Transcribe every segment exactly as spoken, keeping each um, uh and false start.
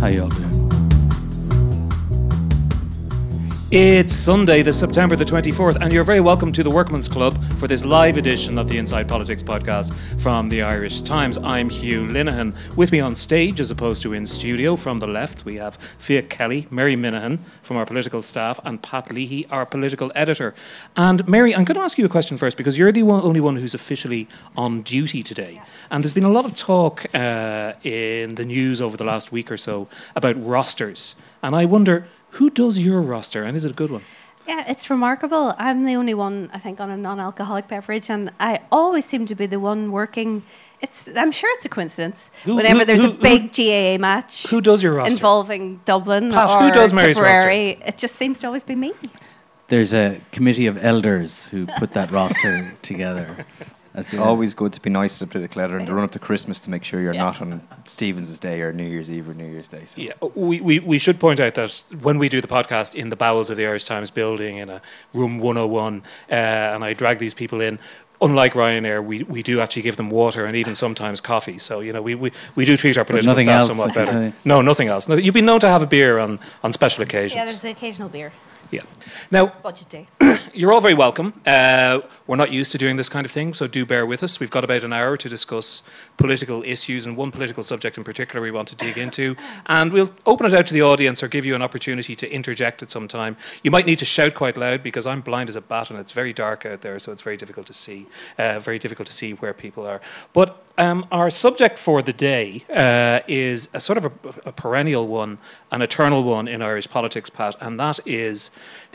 How you all doing? It's Sunday, the September the twenty-fourth, and you're very welcome to the Workman's Club for this live edition of the Inside Politics podcast from the Irish Times. I'm Hugh Linehan. With me on stage, as opposed to in studio, from the left, we have Fia Kelly, Mary Minahan from our political staff, and Pat Leahy, our political editor. And Mary, I'm going to ask you a question first, because you're the one, only one who's officially on duty today. Yeah. And there's been a lot of talk uh, in the news over the last week or so about rosters. And I wonder, who does your roster, and is it a good one? Yeah, it's remarkable. I'm the only one, I think, on a non-alcoholic beverage, and I always seem to be the one working. It's, I'm sure it's a coincidence. Who, Whenever who, there's who, a big who, G A A match, who does your roster involving Dublin Pat, or who does Mary's Tipperary, roster? It just seems to always be me. There's a committee of elders who put that roster together. It's always good to be nice to the political editor and to run up to Christmas to make sure you're yeah. not on Stephen's Day or New Year's Eve or New Year's Day. So. Yeah, we, we, we should point out that when we do the podcast in the bowels of the Irish Times building in a room one oh one, uh, and I drag these people in, unlike Ryanair, we, we do actually give them water and even sometimes coffee. So, you know, we, we, we do treat our political staff else, somewhat better. No, nothing else. You've been known to have a beer on, on special occasions. Yeah, there's the occasional beer. Yeah. Now, budget day. You're all very welcome. Uh, we're not used to doing this kind of thing, so do bear with us. We've got about an hour to discuss political issues, and one political subject in particular we want to dig into. And we'll open it out to the audience or give you an opportunity to interject at some time. You might need to shout quite loud because I'm blind as a bat and it's very dark out there, so it's very difficult to see. Uh, very difficult to see where people are. But um, our subject for the day uh, is a sort of a, a perennial one, an eternal one in Irish politics, Pat, and that is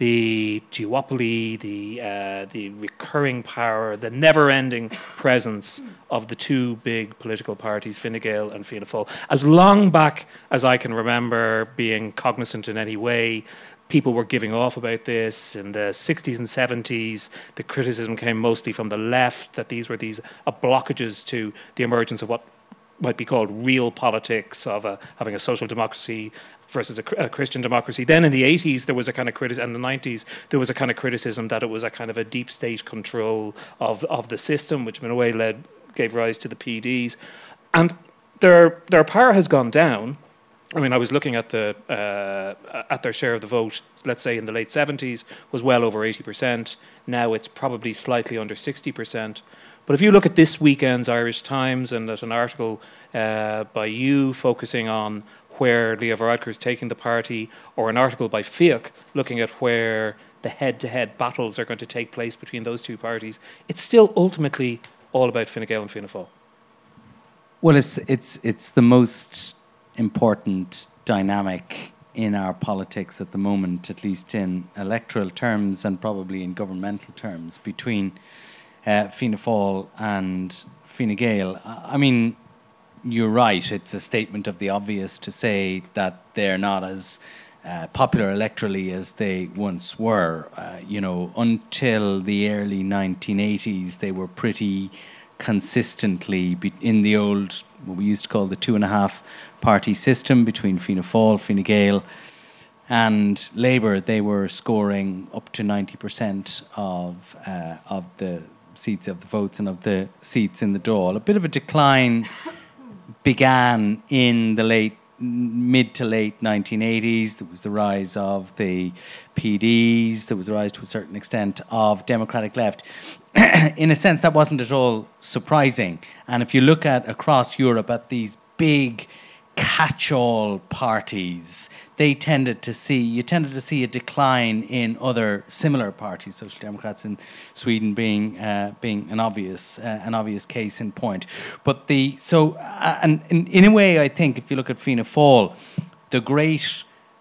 the duopoly, the uh, the recurring power, the never-ending presence of the two big political parties, Fine Gael and Fianna Fáil. As long back as I can remember being cognizant in any way, people were giving off about this. In the sixties and seventies, the criticism came mostly from the left, that these were these uh, blockages to the emergence of what might be called real politics, of a, having a social democracy versus a, a Christian democracy. Then in the eighties, there was a kind of criticism, and the nineties, there was a kind of criticism that it was a kind of a deep state control of, of the system, which in a way led, gave rise to the P Ds. And their their power has gone down. I mean, I was looking at the uh, at their share of the vote, let's say in the late seventies, was well over eighty percent. Now it's probably slightly under sixty percent. But if you look at this weekend's Irish Times and at an article uh, by you focusing on where Leo Varadkar is taking the party, or an article by Fiach looking at where the head-to-head battles are going to take place between those two parties, it's still ultimately all about Fine Gael and Fianna Fáil. Well, it's it's it's the most important dynamic in our politics at the moment, at least in electoral terms and probably in governmental terms, between uh, Fianna Fáil and Fine Gael. I mean, you're right, it's a statement of the obvious to say that they're not as uh, popular electorally as they once were. Uh, you know, until the early nineteen eighties, they were pretty consistently be- in the old, what we used to call the two and a half party system between Fianna Fáil, Fine Gael and Labour. They were scoring up to ninety percent of uh, of the seats, of the votes and of the seats in the Dáil. A bit of a decline began in the late, mid to late nineteen eighties. There was the rise of the P Ds. There was the rise, to a certain extent, of Democratic Left. In a sense, that wasn't at all surprising. And if you look at across Europe at these big catch-all parties, they tended to see, you tended to see a decline in other similar parties, Social Democrats in Sweden being uh, being an obvious uh, an obvious case in point. But the so uh, and in, in a way, I think if you look at Fianna Fáil, the great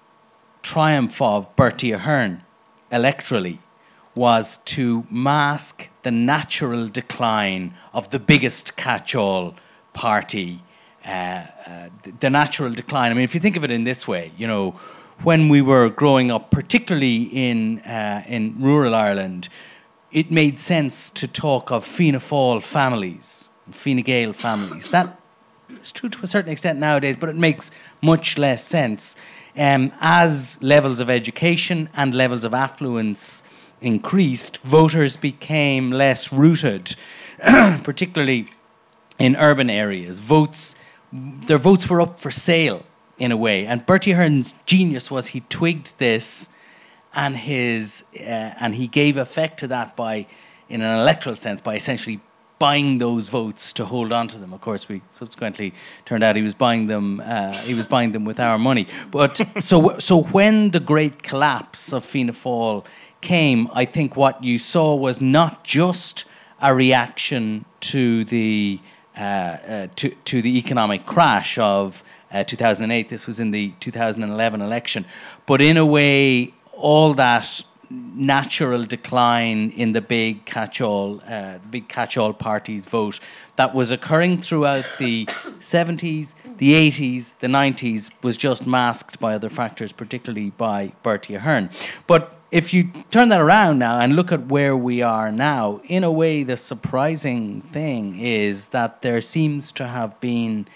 triumph of Bertie Ahern electorally was to mask the natural decline of the biggest catch-all party. Uh, uh, the natural decline. I mean, if you think of it in this way, you know, when we were growing up, particularly in uh, in rural Ireland, it made sense to talk of Fianna Fáil families, Fine Gael families. That is true to a certain extent nowadays, but it makes much less sense. Um, as levels of education and levels of affluence increased, voters became less rooted, particularly in urban areas. Votes, their votes were up for sale in a way. And Bertie Ahern's genius was he twigged this, and his uh, and he gave effect to that by, in an electoral sense, by essentially buying those votes to hold on to them. Of course, we subsequently turned out he was buying them. Uh, he was buying them with our money. But so so when the great collapse of Fianna Fáil came, I think what you saw was not just a reaction to the uh, uh, to to the economic crash of uh, two thousand eight. This was in the two thousand eleven election, but in a way, all that natural decline in the big catch-all, uh, the big catch-all parties vote that was occurring throughout the seventies, the eighties, the nineties was just masked by other factors, particularly by Bertie Ahern. But if you turn that around now and look at where we are now, in a way, the surprising thing is that there seems to have been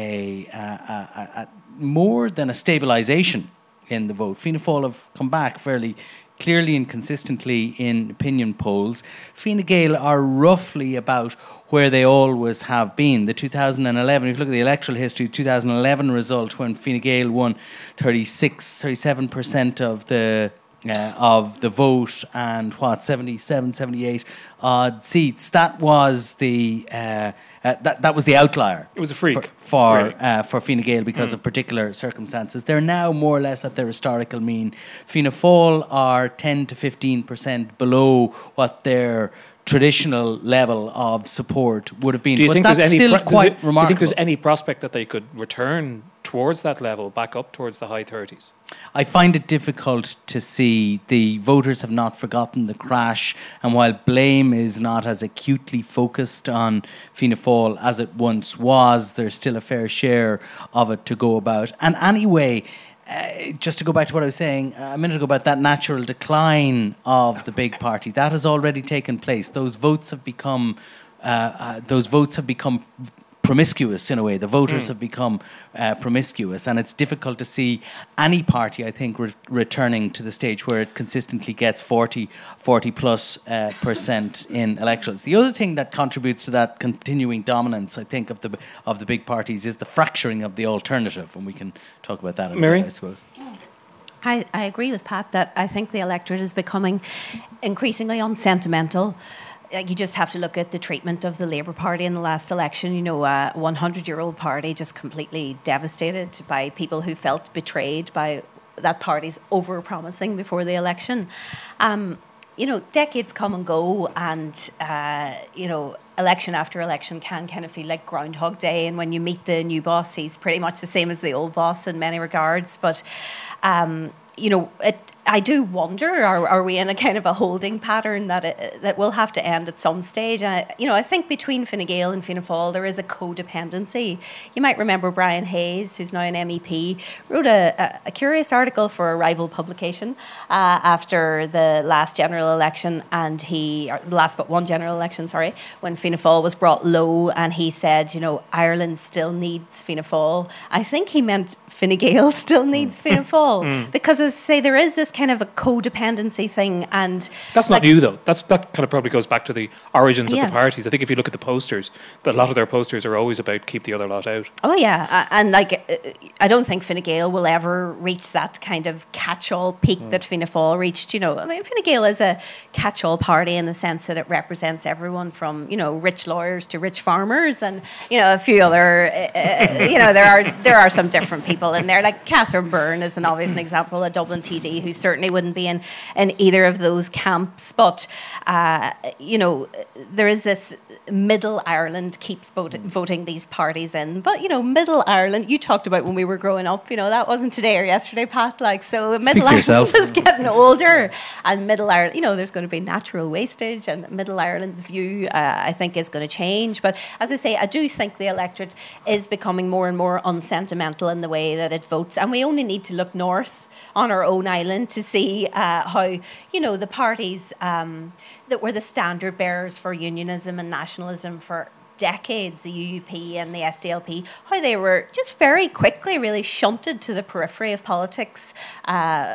a, a, a, a more than a stabilization in the vote. Fianna Fáil have come back fairly clearly and consistently in opinion polls. Fine Gael are roughly about where they always have been. The two thousand eleven, if you look at the electoral history, the two thousand eleven result when Fine Gael won thirty-six, thirty-seven percent of the uh, of the vote and what, seventy-seven, seventy-eight odd seats. That was the uh, uh, that that was the outlier. It was a freak for for, really. uh, for Fine Gael because mm. of particular circumstances. They're now more or less at their historical mean. Fianna Fáil are ten to fifteen percent below what their traditional level of support would have been. Do you but think that's there's any still pro- quite it, remarkable. Do you think there's any prospect that they could return towards that level, back up towards the high thirties? I find it difficult to see. The voters have not forgotten the crash, and while blame is not as acutely focused on Fianna Fáil as it once was, there's still a fair share of it to go about. And anyway, Uh, just to go back to what I was saying a minute ago about that natural decline of the big party, that has already taken place. Those votes have become, uh, uh, those votes have become promiscuous in a way. The voters mm. have become uh, promiscuous, and it's difficult to see any party, I think, re- returning to the stage where it consistently gets forty, forty plus uh, percent in electorals. The other thing that contributes to that continuing dominance, I think, of the of the big parties is the fracturing of the alternative, and we can talk about that in Mary? a bit, I suppose. I, I agree with Pat that I think the electorate is becoming increasingly unsentimental. You just have to look at the treatment of the Labour Party in the last election. You know, a hundred-year-old party just completely devastated by people who felt betrayed by that party's over-promising before the election. Um, you know, decades come and go, and, uh, you know, election after election can kind of feel like Groundhog Day. And when you meet the new boss, he's pretty much the same as the old boss in many regards. But, um, you know, it, I do wonder, are, are we in a kind of a holding pattern that it, that will have to end at some stage? And, I, you know, I think between Fine Gael and Fianna Fáil, there is a codependency. You might remember Brian Hayes, who's now an M E P, wrote a, a, a curious article for a rival publication uh, after the last general election, and he, or the last but one general election, sorry, when Fianna Fáil was brought low, and he said, you know, Ireland still needs Fianna Fáil. I think he meant Fine Gael still needs Fianna Fáil, mm. because, as I say, there is this kind of a codependency thing, and that's like, not new though. That's that kind of probably goes back to the origins yeah. of the parties. I think if you look at the posters, that a lot of their posters are always about keep the other lot out. Oh yeah, uh, and like uh, I don't think Fine Gael will ever reach that kind of catch-all peak mm. that Fianna Fáil reached. You know, I mean, Fine Gael is a catch-all party in the sense that it represents everyone from, you know, rich lawyers to rich farmers, and, you know, a few other. Uh, you know, there are there are some different people in there. Like Catherine Byrne is an obvious example, a Dublin T D who certainly wouldn't be in, in either of those camps. But, uh, you know, there is this Middle Ireland keeps vote, voting these parties in. But, you know, Middle Ireland, you talked about when we were growing up, you know, that wasn't today or yesterday, Pat. Like, so Speak Middle Ireland yourself. is getting older. And Middle Ireland, you know, there's going to be natural wastage, and Middle Ireland's view, uh, I think, is going to change. But as I say, I do think the electorate is becoming more and more unsentimental in the way that it votes. And we only need to look north on our own island to see uh, how, you know, the parties um, that were the standard bearers for unionism and nationalism for decades, the U U P and the S D L P, how they were just very quickly really shunted to the periphery of politics, uh,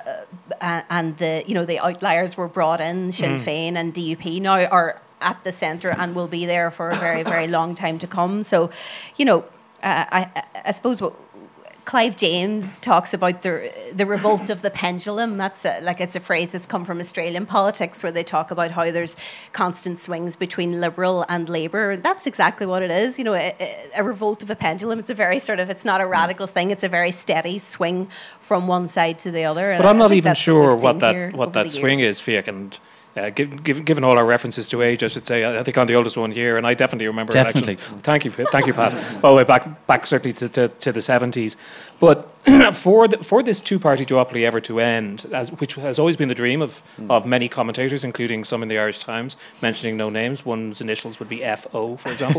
and the, you know, the outliers were brought in. Sinn mm. Féin and D U P now are at the centre and will be there for a very, very long time to come. So, you know, uh, I, I suppose what Clive James talks about the the revolt of the pendulum. That's a, like it's a phrase that's come from Australian politics, where they talk about how there's constant swings between Liberal and Labour. That's exactly what it is. You know, a, a revolt of a pendulum. It's a very sort of. It's not a radical thing. It's a very steady swing from one side to the other. But I'm not even sure what, what that what that swing is, Fiach, and. Uh, give, give, given all our references to age, I should say, I think I'm the oldest one here, and I definitely remember definitely. elections. Thank you, thank you, Pat. All the way back, back certainly to, to, to the seventies. But for the, for this two-party duopoly ever to end, as, which has always been the dream of, mm. of many commentators, including some in the Irish Times, mentioning no names, one's initials would be F O, for example.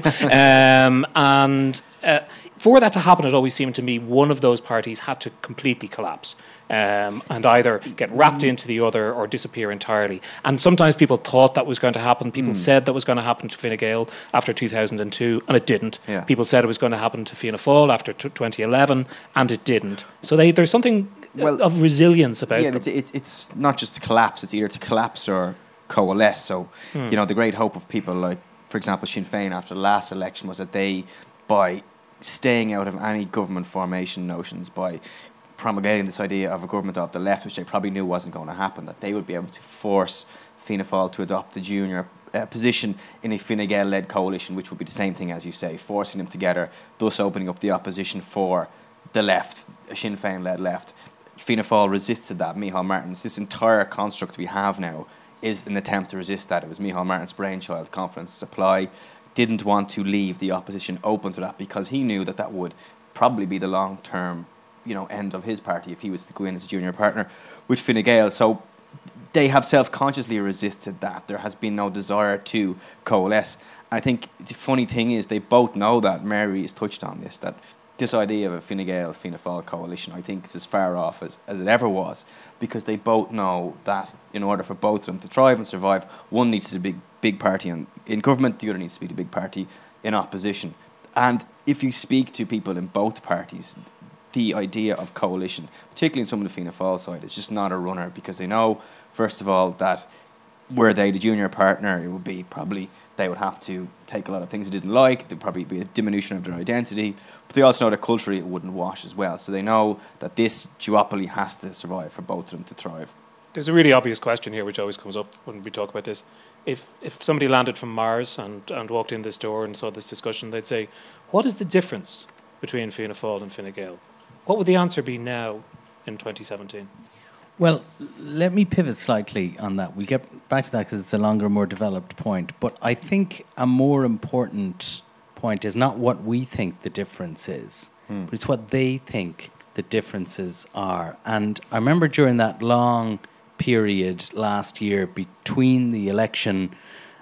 um, and uh, for that to happen, it always seemed to me one of those parties had to completely collapse. Um, and either get wrapped into the other or disappear entirely. And sometimes people thought that was going to happen. People mm. said that was going to happen to Fine Gael after two thousand two, and it didn't. Yeah. People said it was going to happen to Fianna Fáil after t- twenty eleven, and it didn't. So they, there's something well, of resilience about yeah, them. It's, it's, it's not just to collapse, it's either to collapse or coalesce. So, mm. you know, the great hope of people like, for example, Sinn Féin after the last election was that they, by staying out of any government formation notions, by promulgating this idea of a government of the left, which they probably knew wasn't going to happen, that they would be able to force Fianna Fáil to adopt the junior uh, position in a Fine Gael-led coalition, which would be the same thing, as you say, forcing them together, thus opening up the opposition for the left, a Sinn Féin-led left. Fianna Fáil resisted that. Micheál Martin's, this entire construct we have now is an attempt to resist that. It was Micheál Martin's brainchild, confidence supply, didn't want to leave the opposition open to that because he knew that that would probably be the long-term you know, end of his party if he was to go in as a junior partner with Fine Gael. So they have self-consciously resisted that. There has been no desire to coalesce. And I think the funny thing is they both know that. Mary has touched on this, that this idea of a Fine Gael, Fianna Fáil coalition, I think is as far off as, as it ever was, because they both know that in order for both of them to thrive and survive, one needs to be a big, big party in, in government, the other needs to be the big party in opposition. And if you speak to people in both parties, the idea of coalition, particularly in some of the Fianna Fáil side, is just not a runner, because they know, first of all, that were they the junior partner, it would be probably they would have to take a lot of things they didn't like. There'd probably be a diminution of their identity. But they also know that culturally it wouldn't wash as well. So they know that this duopoly has to survive for both of them to thrive. There's a really obvious question here which always comes up when we talk about this. If if somebody landed from Mars and, and walked in this door and saw this discussion, they'd say, what is the difference between Fianna Fáil and Fine Gael? What would the answer be now in twenty seventeen? Well, let me pivot slightly on that. We'll get back to that because it's a longer, more developed point. But I think a more important point is not what we think the difference is, hmm. but it's what they think the differences are. And I remember during that long period last year between the election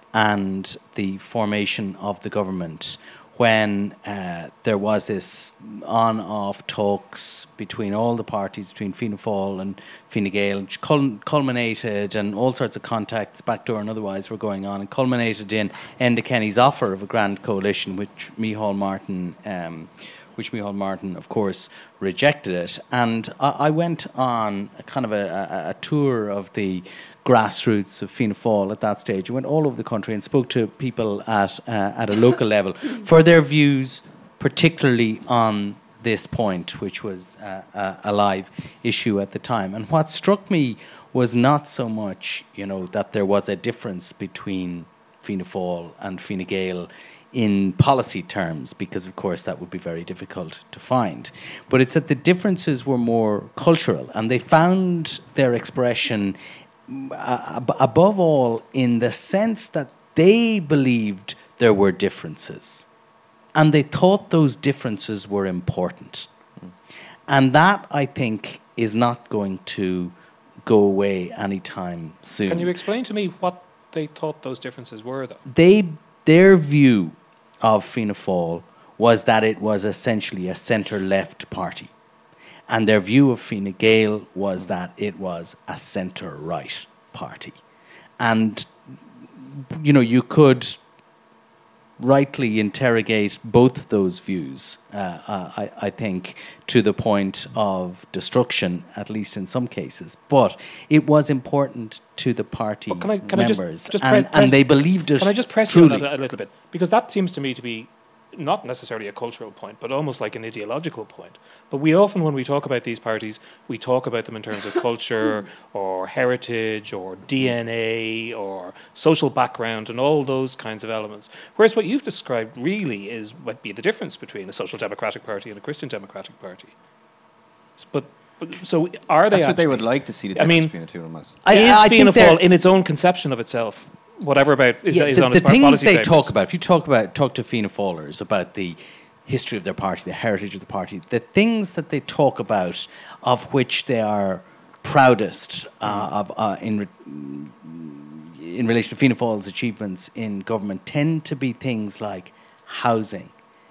and the formation of the government, when uh, there was this on-off talks between all the parties, between Fianna Fáil and Fine Gael, which cul- culminated, and all sorts of contacts, backdoor and otherwise, were going on, and culminated in Enda Kenny's offer of a grand coalition, which Micheál Martin, um, which Micheál Martin, of course, rejected it. And I, I went on a kind of a, a, a tour of the grassroots of Fianna Fáil at that stage. I went all over the country and spoke to people at uh, at a local level for their views, particularly on this point, which was uh, a, a live issue at the time. And what struck me was not so much, you know, that there was a difference between Fianna Fáil and Fine Gael in policy terms, because of course that would be very difficult to find. But it's that the differences were more cultural, and they found their expression Uh, above all in the sense that they believed there were differences and they thought those differences were important. Mm. And that, I think, is not going to go away anytime soon. Can you explain to me what they thought those differences were, though? They, their view of Fianna Fáil was that it was essentially a centre-left party. And their view of Fine Gael was that it was a centre-right party. And, you know, you could rightly interrogate both those views, uh, uh, I, I think, to the point of destruction, at least in some cases. But it was important to the party can I, can members, I just, just and, press, and they believed it. Can I just press truly. you on that a little bit? Because that seems to me to be not necessarily a cultural point, but almost like an ideological point. But we often, when we talk about these parties, we talk about them in terms of culture or heritage or D N A or social background and all those kinds of elements. Whereas what you've described really is what be the difference between a social democratic party and a Christian democratic party. But, but so are they? That's what actually, they would like to see the I difference mean, between the two of them. As. I- is I think Fianna they're- Fáil in its own conception of itself, whatever about is, Yeah, is the on the its par- things policy they papers. talk about, if you talk about talk to Fianna Fáilers about the history of their party, the heritage of the party, the things that they talk about of which they are proudest uh, of uh, in re- in relation to Fianna Fáil's achievements in government tend to be things like housing,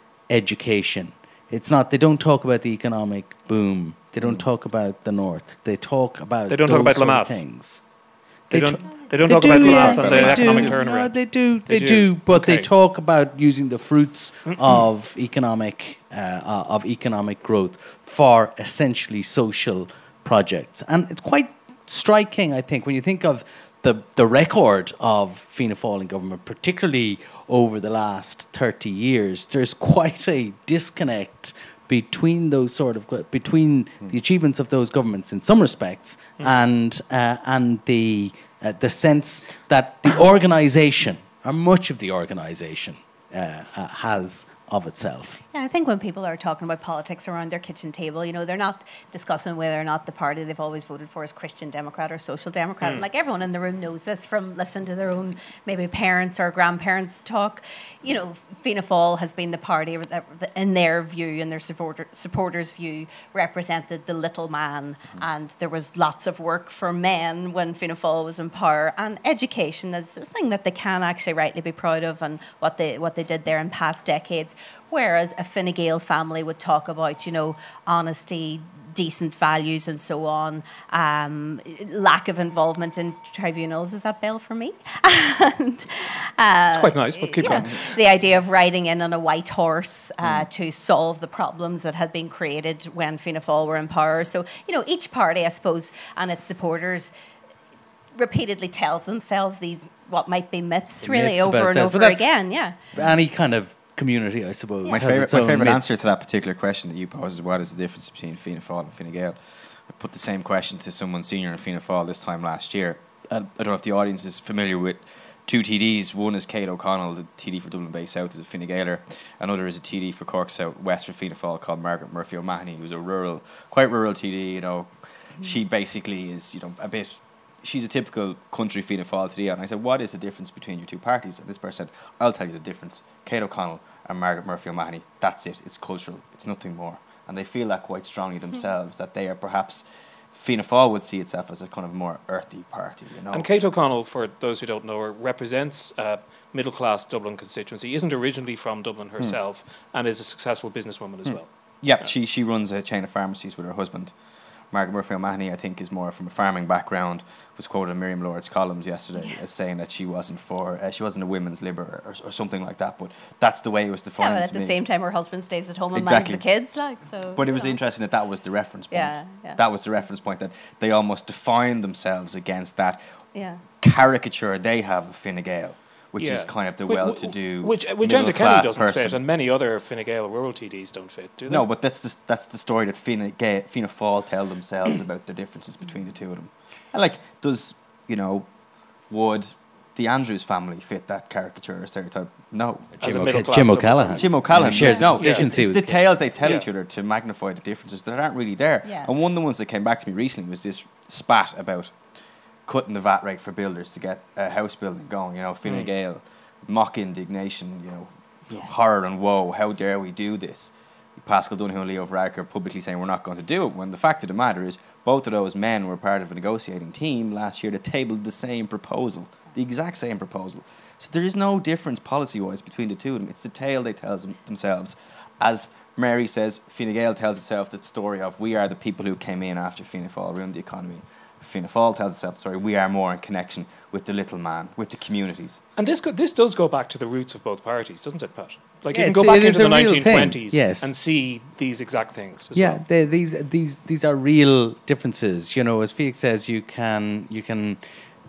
education. It's not, they don't talk about the economic boom. They don't talk about the North. They talk about They don't talk those about sort of Lamass. things. They, They don't. t- They don't They talk do, about yeah, Lamass and the they economic do. turnaround. No, they do, They they, do. do. But they Okay. talk about using the fruits of economic uh, uh, of economic growth for essentially social projects, and it's quite striking, I think, when you think of the the record of Fianna Fáil in government, particularly over the last thirty years. There's quite a disconnect between those sort of between the achievements of those governments in some respects mm. and uh, and the uh, the sense that the organisation, or much of the organisation, uh, uh, has of itself. Yeah, I think when people are talking about politics around their kitchen table, you know, they're not discussing whether or not the party they've always voted for is Christian Democrat or Social Democrat. Mm. And like everyone in the room knows this from listening to their own maybe parents or grandparents talk. You know, Fianna Fáil has been the party that, in their view and their supporter, supporters' view, represented the little man. Mm. And there was lots of work for men when Fianna Fáil was in power. And education is the thing that they can actually rightly be proud of and what they what they did there in past decades. Whereas a Fine Gael family would talk about, you know, honesty, decent values and so on, um, lack of involvement in tribunals. Is that bell for me? and, uh, it's quite nice, but keep yeah, going. The idea of riding in on a white horse uh, mm. to solve the problems that had been created when Fianna Fáil were in power. So, you know, each party, I suppose, and its supporters repeatedly tells themselves these, what might be myths, The really, myths over and themselves. over again. Yeah. Any kind of community, I suppose. Yeah. My has favorite, its my own favorite myths. answer to that particular question that you posed is what is the difference between Fianna Fáil and Fine Gael? I put the same question to someone senior in Fianna Fáil this time last year. Uh, I don't know if the audience is familiar with two T Ds. One is Kate O'Connell, the T D for Dublin Bay South, who's a Fine Gaeler. Another is a T D for Cork South West for Fianna Fáil called Margaret Murphy O'Mahony, who's a rural, quite rural T D. You know, mm. she basically is, you know, a bit. She's a typical country Fianna Fáil T D. And I said, what is the difference between your two parties? And this person said, I'll tell you the difference. Kate O'Connell and Margaret Murphy O'Mahony, that's it. It's cultural. It's nothing more. And they feel that quite strongly themselves, that they are perhaps, Fianna Fáil would see itself as a kind of more earthy party, you know. And Kate O'Connell, for those who don't know her, represents a middle-class Dublin constituency, isn't originally from Dublin herself, mm. and is a successful businesswoman as mm. well. Yeah, yeah, she she runs a chain of pharmacies with her husband. Margaret Murphy O'Mahony, I think, is more from a farming background, was quoted in Miriam Lord's columns yesterday yeah. as saying that she wasn't for, uh, she wasn't a women's liber or, or something like that, but that's the way it was defined. Yeah, but at to the me. same time, her husband stays at home and exactly. minds the kids, like, so. But it was know. interesting that that was the reference point. Yeah, yeah. That was the reference point, that they almost defined themselves against that yeah. caricature they have of Fine Gael, which yeah. is kind of the Wh- well-to-do, which which Enda Kenny doesn't person. fit, and many other Fine Gael rural T Ds don't fit, do they? No, but that's the, that's the story that Fianna, Gael, Fianna Fáil tell themselves about the differences between the two of them. And like, does, you know, would the Andrews family fit that caricature or stereotype? No. As Jim, a O'Ca- middle-class Jim Dublin O'Callaghan. family. Jim O'Callaghan Yeah, shares no, constituency it's, it's with the tales they tell Yeah. each other to magnify the differences that aren't really there. Yeah. And one of the ones that came back to me recently was this spat about cutting the V A T rate for builders to get a house building going. You know, Fine Mm. Gael, mock indignation, you know, Yeah. horror and woe. How dare we do this? Pascal Donoghue and Leo Varadkar publicly saying we're not going to do it, when the fact of the matter is both of those men were part of a negotiating team last year that tabled the same proposal, the exact same proposal. So there is no difference policy-wise between the two of them. It's the tale they tell them themselves. As Mary says, Fine Gael tells itself the story of we are the people who came in after Fianna Fáil ruined the economy. Fianna Fáil tells itself the story we are more in connection with the little man, with the communities. And this go, this does go back to the roots of both parties, doesn't it, Pat? Like Yeah, you can it's- go back it is into the a real nineteen twenties thing, yes. and see these exact things as Yeah, well. they, these these these are real differences. You know, as Felix says, you can you can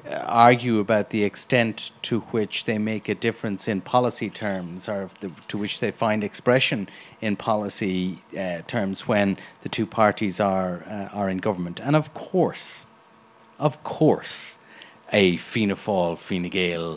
argue about the extent to which they make a difference in policy terms, or if the, to which they find expression in policy uh, terms when the two parties are uh, are in government. And of course, of course, a Fianna Fáil, Fine Gael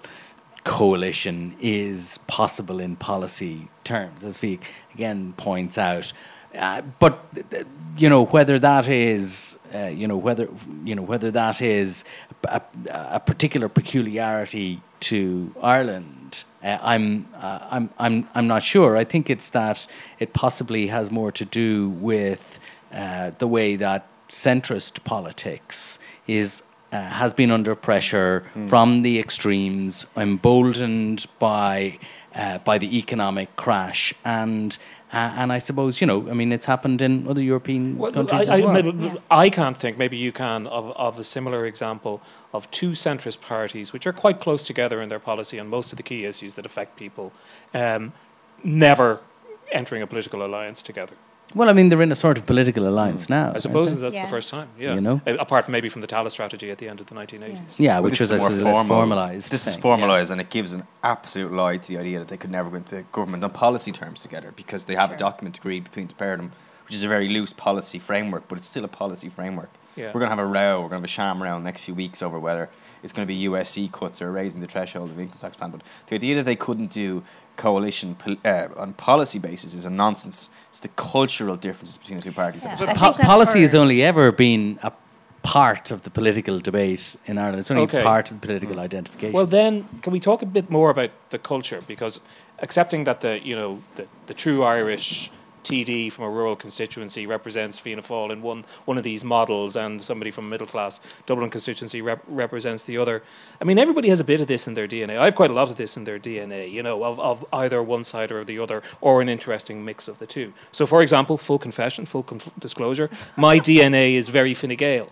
coalition is possible in policy terms, as Fiach again points out. Uh, but uh, you know whether that is uh, you know whether you know whether that is a, a particular peculiarity to Ireland, uh, I'm uh, I'm I'm I'm not sure. I think it's that it possibly has more to do with uh, the way that centrist politics is uh, has been under pressure mm. from the extremes, emboldened by uh, by the economic crash. And Uh, and I suppose, you know, I mean, it's happened in other European well, countries I, as I, well. Maybe, yeah. I can't think, maybe you can, of, of a similar example of two centrist parties which are quite close together in their policy on most of the key issues that affect people, um, never entering a political alliance together. Well, I mean, they're in a sort of political alliance mm. now. I suppose that's yeah. the first time, yeah. You know? Apart from maybe from the Talis strategy at the end of the nineteen eighties. Yeah, yeah well, which was, I suppose, less formalised. This thing. is formalised, yeah. and it gives an absolute lie to the idea that they could never go into government on policy terms together, because they have sure. a document agreed between the pair of them, which is a very loose policy framework, but it's still a policy framework. Yeah. We're going to have a row, we're going to have a sham row in the next few weeks over whether it's going to be U S C cuts or raising the threshold of income tax plan. But the idea that they couldn't do coalition uh, on policy basis is a nonsense. It's the cultural differences between the two parties. Yeah. But po- policy has only ever been a part of the political debate in Ireland. It's only okay. part of the political mm. identification. Well, then, can we talk a bit more about the culture? Because accepting that the you know the, the true Irish T D from a rural constituency represents Fianna Fáil in one one of these models, and somebody from a middle class Dublin constituency rep- represents the other. I mean, everybody has a bit of this in their D N A. I have quite a lot of this in their D N A, you know, of, of either one side or the other, or an interesting mix of the two. So, for example, full confession, full com- disclosure, my D N A is very Fine Gael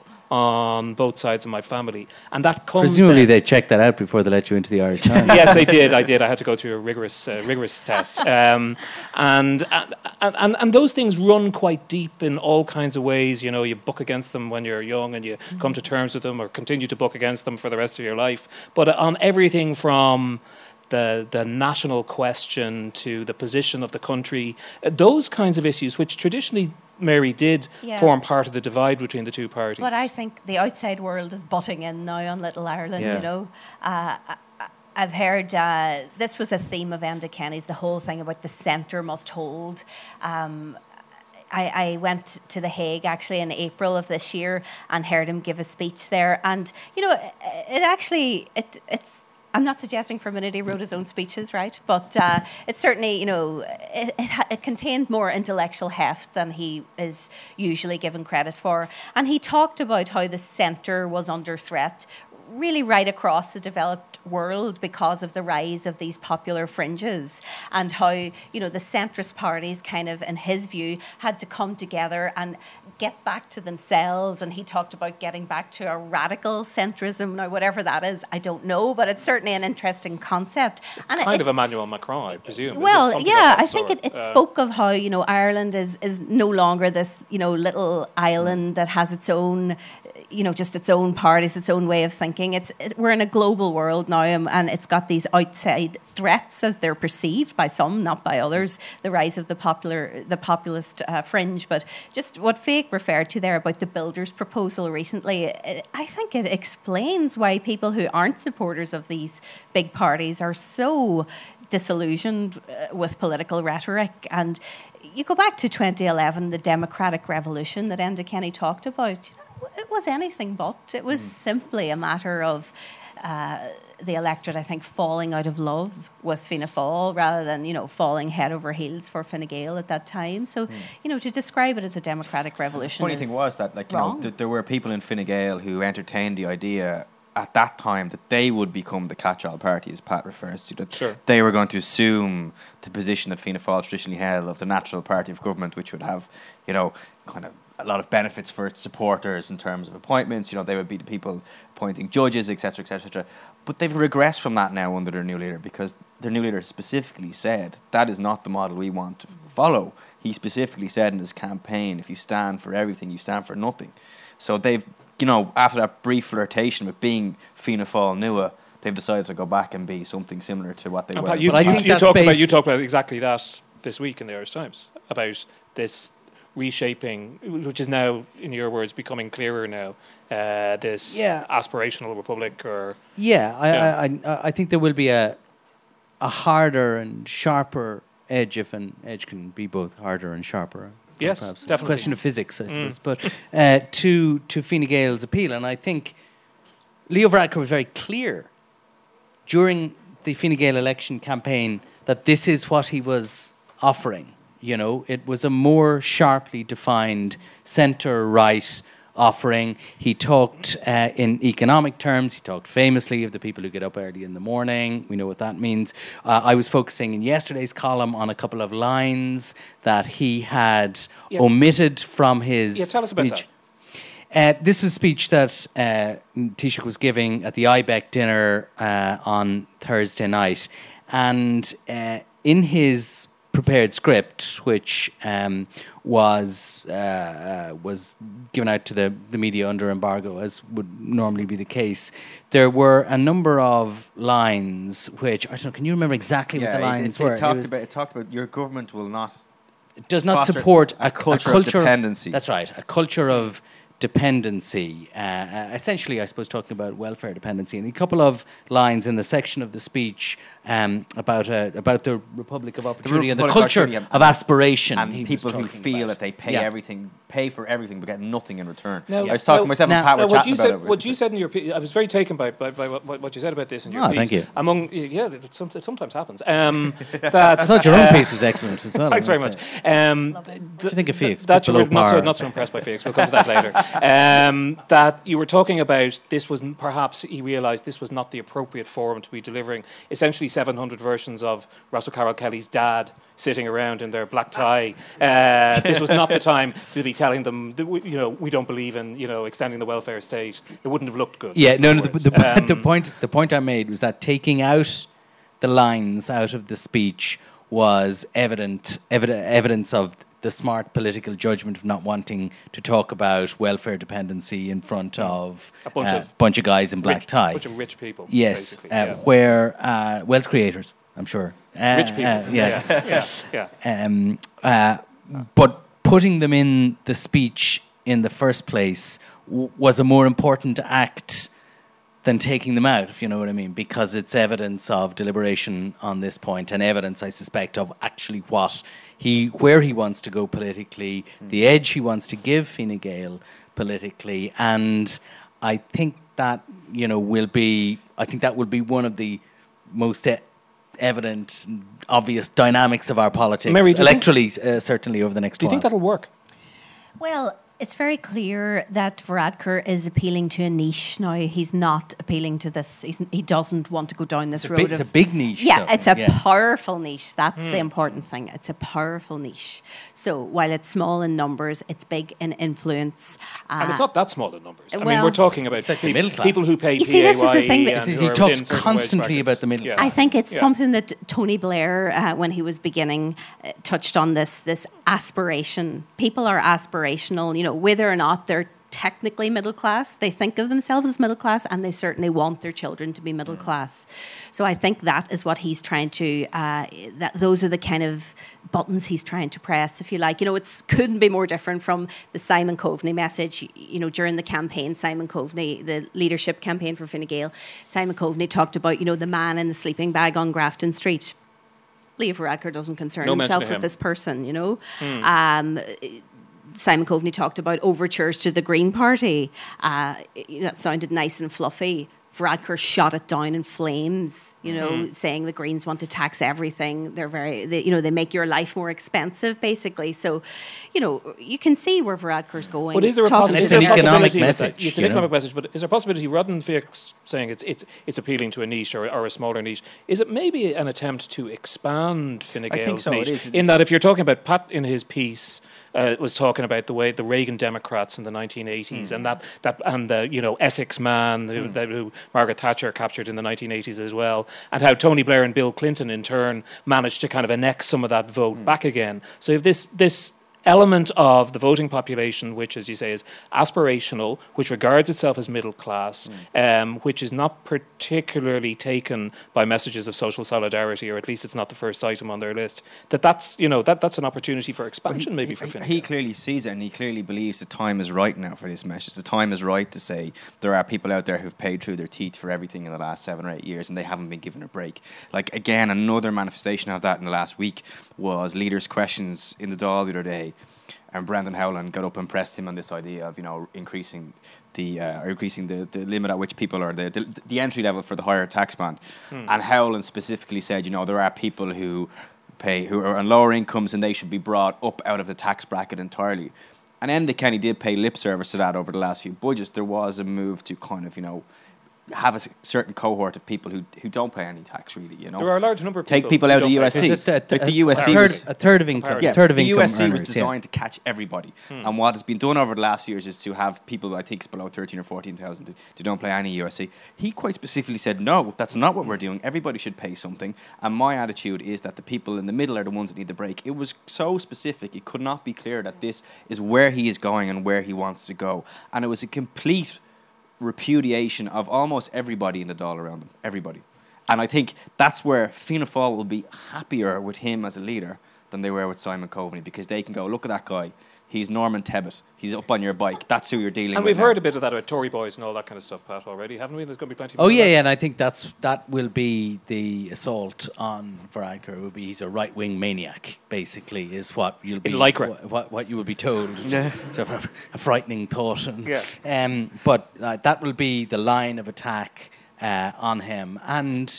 on both sides of my family, and that comes. Presumably, then. they checked that out before they let you into the Irish Times. Yes, they did. I did. I had to go through a rigorous, uh, rigorous test, um, and, and and and those things run quite deep in all kinds of ways. You know, you buck against them when you're young, and you mm-hmm. come to terms with them, or continue to buck against them for the rest of your life. But on everything from the the national question to the position of the country, uh, those kinds of issues, which traditionally, Mary, did yeah. form part of the divide between the two parties. But I think the outside world is butting in now on Little Ireland, yeah. you know. Uh, I, I've heard, uh, this was a theme of Enda Kenny's, the whole thing about the centre must hold. Um, I, I went to The Hague actually in April of this year and heard him give a speech there. And, you know, it, it actually, it, it's, I'm not suggesting for a minute he wrote his own speeches, right? But uh, it certainly, you know, it, it, ha- it contained more intellectual heft than he is usually given credit for. And he talked about how the centre was under threat really right across the developed world because of the rise of these popular fringes, and how, you know, the centrist parties kind of, in his view, had to come together and get back to themselves. And he talked about getting back to a radical centrism. Now, whatever that is, I don't know, but it's certainly an interesting concept. It's and kind it, of Emmanuel Macron, I presume. Well, yeah, I think it, it uh, spoke of how, you know, Ireland is, is no longer this, you know, little island that has its own, you know, just its own parties, its own way of thinking. It's it, we're in a global world now, and, and it's got these outside threats as they're perceived by some, not by others. The rise of the popular, the populist uh, fringe, but just what Fiach referred to there about the Builders proposal recently, it, I think it explains why people who aren't supporters of these big parties are so disillusioned uh, with political rhetoric. And you go back to twenty eleven, the democratic revolution that Enda Kenny talked about. It was anything but. It was mm. simply a matter of uh, the electorate, I think, falling out of love with Fianna Fáil rather than, you know, falling head over heels for Fine Gael at that time. So, mm. you know, to describe it as a democratic revolution. The funny is thing was that, like, you wrong. know, th- there were people in Fine Gael who entertained the idea at that time that they would become the catch-all party, as Pat refers to. That sure. They were going to assume the position that Fianna Fáil traditionally held of the natural party of government, which would have, you know, kind of a lot of benefits for its supporters in terms of appointments. You know, they would be the people appointing judges, et cetera, et cetera, et cetera. But they've regressed from that now under their new leader, because their new leader specifically said that is not the model we want to follow. he specifically said in his campaign, if you stand for everything, you stand for nothing. So they've, you know, after that brief flirtation with being Fianna Fáil Nua, they've decided to go back and be something similar to what they And were. Pat, you, But I you, think you that's talked about based- you talked about exactly that this week in the Irish Times about this reshaping, which is now, in your words, becoming clearer now. Uh, this Yeah. aspirational republic, or Yeah, I, Yeah. I, I, I think there will be a a harder and sharper edge, if an edge can be both harder and sharper. Yes, perhaps. It's a definitely. question of physics, I Mm. suppose. But uh, to to Fine Gael's appeal, and I think Leo Varadkar was very clear during the Fine Gael election campaign that this is what he was offering. You know, it was a more sharply defined centre-right offering. He talked uh, in economic terms. He talked famously of the people who get up early in the morning. We know what that means. Uh, I was focusing in yesterday's column on a couple of lines that he had Yeah. omitted from his Yeah, tell us about speech. Uh, this was a speech that uh, Taoiseach was giving at the I B E C dinner uh, on Thursday night. And uh, in his prepared script, which um, was uh, uh, was given out to the, the media under embargo, as would normally be the case, there were a number of lines which, I don't know, can you remember exactly what the it- lines it, were? It It talked, was- about, it talked about your government will not does not foster support a a, culture a of culture dependency. That's right, a culture of dependency. Uh, uh, essentially, I suppose, talking about welfare dependency. And a couple of lines in the section of the speech um, about uh, about the Republic of Opportunity and the Republic of culture Opportunity and- of aspiration. and he was people who talking feel about. that they pay Yeah. everything, pay for everything, but get nothing in return. Now- I was talking now- myself now- and Pat Now, were what chatting you about said, it. what you said in your piece, I was very taken by, by, by what, what you said about this in your Oh, piece. thank you. Among yeah, it, some, it sometimes happens. Um, that I thought your own uh, piece was excellent as well. Thanks I very must much. say. Um, Love it. th- What do you think of th- Felix? That you Below were not so, par. not so impressed by Felix. We'll come to that later. Um, that you were talking about this was n- perhaps he realised this was not the appropriate forum to be delivering essentially seven hundred versions of Russell Carroll Kelly's dad sitting around in their black tie. Uh, this was not the time to be telling them, that we, you know, we don't believe in, you know, extending the welfare state. It wouldn't have looked good. Yeah, in no, other no. The, words. the, Um, the point, the point I made was that taking out the lines out of the speech was evident, evident evidence of the smart political judgment of not wanting to talk about welfare dependency in front of A bunch uh, of bunch of guys in black rich, tie. bunch of rich people. Yes, uh, basically, yeah. where uh, wealth creators, I'm sure. Uh, Rich people. uh, yeah. yeah, yeah. yeah. Um, uh, but putting them in the speech in the first place w- was a more important act than taking them out, if you know what I mean, because it's evidence of deliberation on this point and evidence, I suspect, of actually what he, where he wants to go politically, mm. the edge he wants to give Fine Gael politically, and I think that, you know, will be, I think that will be one of the most e- evident, obvious dynamics of our politics, Mary, do you think- electorally, uh, certainly over the next Do you while. think that'll work? Well, it's very clear that Varadkar is appealing to a niche now. He's not appealing to this. He's, he doesn't want to go down this It's a, road. big, it's a of, big niche. yeah, though. it's a Yeah. powerful niche. That's the important thing. It's a powerful niche. So while it's small in numbers, it's big in influence. Uh, And it's not that small in numbers. I mean, well- we're talking about It's like the peop- middle class. people who pay You see, this is the P A Y E thing that- and He who are talks within certain wage constantly brackets. about the middle Yeah. class. I think it's Yeah. something that Tony Blair, uh, when he was beginning, uh, touched on this this aspiration. People are aspirational, you know, whether or not they're technically middle class, they think of themselves as middle class, and they certainly want their children to be middle class. So I think that is what he's trying to. Uh, that those are the kind of buttons he's trying to press, if you like. You know, it couldn't be more different from the Simon Coveney message. You know, during the campaign, Simon Coveney, the leadership campaign for Fine Gael, Simon Coveney talked about, you know, the man in the sleeping bag on Grafton Street. Leo Varadkar doesn't concern No mention himself of with him. this person, you know. Um, Simon Coveney talked about overtures to the Green Party. Uh, that sounded nice and fluffy. Varadkar shot it down in flames, you know, Mm-hmm. saying the Greens want to tax everything. They're very, they, you know, they make your life more expensive, basically. So, you know, you can see where Varadkar's going. But is there a, talking possi- It's is to there an a the- economic possibility that- message, It's an you know? economic message, but is there a possibility, rather than Felix saying it's it's it's appealing to a niche or, or a smaller niche, is it maybe an attempt to expand Fine I think Gael's so, it niche? is. In It's- that, if you're talking about Pat in his piece, uh, was talking about the way the Reagan Democrats in the nineteen eighties mm. and that that and the you know Essex man who, mm. that, who Margaret Thatcher captured in the nineteen eighties as well, and how Tony Blair and Bill Clinton in turn managed to kind of annex some of that vote mm. back again. So if this this element of the voting population, which, as you say, is aspirational, which regards itself as middle class, mm. um, which is not particularly taken by messages of social solidarity, or at least it's not the first item on their list, that that's, you know, that, that's an opportunity for expansion, well, he, maybe, for Fine Gael. He clearly sees it, and he clearly believes the time is right now for this message. The time is right to say there are people out there who've paid through their teeth for everything in the last seven or eight years, and they haven't been given a break. Like, again, another manifestation of that in the last week was leaders' questions in the Dáil the other day. And Brendan Howland got up and pressed him on this idea of, you know, increasing the uh, or increasing the, the limit at which people are the, the the entry level for the higher tax band. Hmm. And Howland specifically said, you know, there are people who pay who are on lower incomes and they should be brought up out of the tax bracket entirely. And Enda Kenny did pay lip service to that over the last few budgets. There was a move to kind of, you know, have a certain cohort of people who who don't pay any tax, really, you know. There are a large number of people. Take people out of the U S C. Like the U S C a third, was a third of income. yeah, a third of the income U S C earners, was designed yeah. to catch everybody. Hmm. And what has been done over the last years is to have people, I think it's below thirteen or fourteen thousand, who, who don't pay any U S C. He quite specifically said, no, that's not what we're doing. Everybody should pay something. And my attitude is that the people in the middle are the ones that need the break. It was so specific. It could not be clearer that this is where he is going and where he wants to go. And it was a complete repudiation of almost everybody in the Dáil around him, everybody. And I think that's where Fianna Fáil will be happier with him as a leader than they were with Simon Coveney, because they can go, look at that guy, he's Norman Tebbit, he's up on your bike, that's who you're dealing and with. And we've now. heard a bit of that about Tory boys and all that kind of stuff, Pat, already, haven't we? There's going to be plenty Oh, more yeah, of that. yeah, and I think that's that will be the assault on Varadkar. Will be he's a right-wing maniac, basically, is what you'll be... In Lycra. What, what you will be told. Yeah. A, a frightening thought. And, yeah. Um, but uh, that will be the line of attack uh, on him. And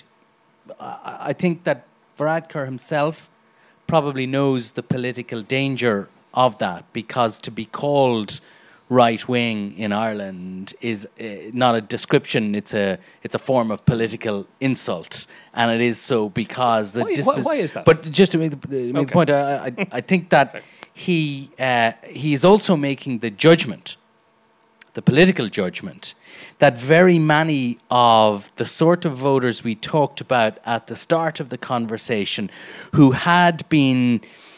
I, I think that Varadkar himself probably knows the political danger of that, because to be called right wing in Ireland is uh, not a description; it's a it's a form of political insult, and it is so because the why, dispos- why, why is that? But just to make the, make okay. the point, I, I, I think that he uh, he is also making the judgment, the political judgment, that very many of the sort of voters we talked about at the start of the conversation, who had been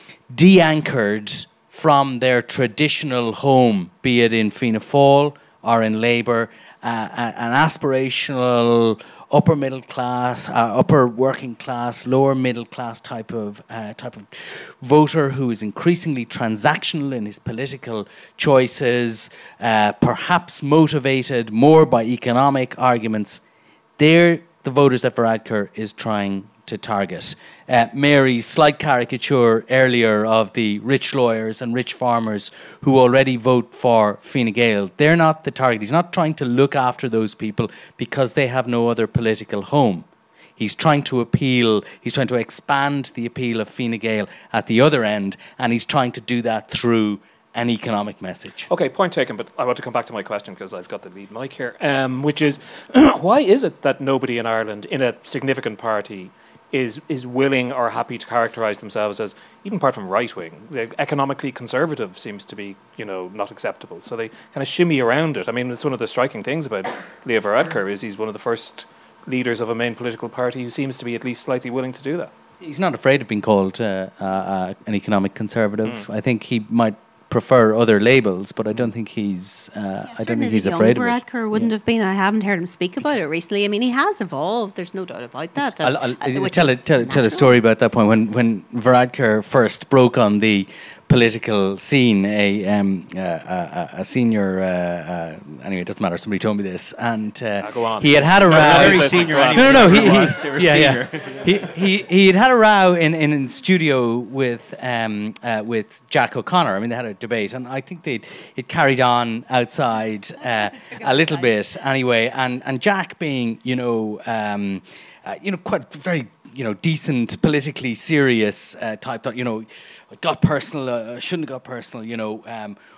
de-anchored from their traditional home, be it in Fianna Fáil or in Labour, uh, an aspirational upper middle class, uh, upper working class, lower middle class type of uh, type of voter who is increasingly transactional in his political choices, uh, perhaps motivated more by economic arguments. They're the voters that Varadkar is trying to target. Uh, Mary's slight caricature earlier of the rich lawyers and rich farmers who already vote for Fine Gael, they're not the target. He's not trying to look after those people because they have no other political home. He's trying to appeal, he's trying to expand the appeal of Fine Gael at the other end, and he's trying to do that through an economic message. Okay, point taken, but I want to come back to my question because I've got the lead mic here, um, which is, why is it that nobody in Ireland, in a significant party, is is willing or happy to characterise themselves as, even apart from right-wing, economically conservative seems to be, you know, not acceptable. So they kind of shimmy around it. I mean, it's one of the striking things about Leo Varadkar is he's one of the first leaders of a main political party who seems to be at least slightly willing to do that. He's not afraid of being called uh, uh, uh, an economic conservative. Mm. I think he might prefer other labels, but I don't think he's. Uh, yeah, I don't think he's afraid of it. Varadkar wouldn't yeah. have been. I haven't heard him speak about it recently. I mean, he has evolved. There's no doubt about that. I'll, I'll uh, tell a tell, tell a story about that point when when Varadkar first broke on the political scene. A um, uh, a, a senior uh, uh, anyway, it doesn't matter. Somebody told me this, and uh, ah, go on. he had had a row. No, very senior. No, no, no. He, he, yeah, yeah. he, he he had had a row in in, in studio with um uh, with Jack O'Connor. I mean, they had a debate, and I think they it carried on outside uh, a little bit anyway. And and Jack, being you know um uh, you know quite very you know decent, politically serious uh, type, thought you know. Got personal, uh, shouldn't have got personal, you know. Um,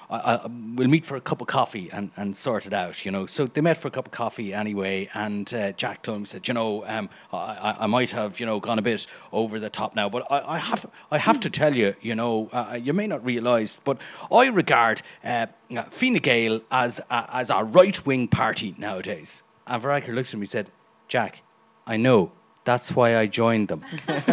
I, I, we'll meet for a cup of coffee and, and sort it out, you know. So they met for a cup of coffee anyway, and uh, Jack told him, said, you know, um, I, I, I might have, you know, gone a bit over the top now, but I, I have I have to tell you, you know, uh, you may not realise, but I regard uh, Fine Gael as, uh, as a right-wing party nowadays. And Varadkar looked at me and said, Jack, I know. That's why I joined them.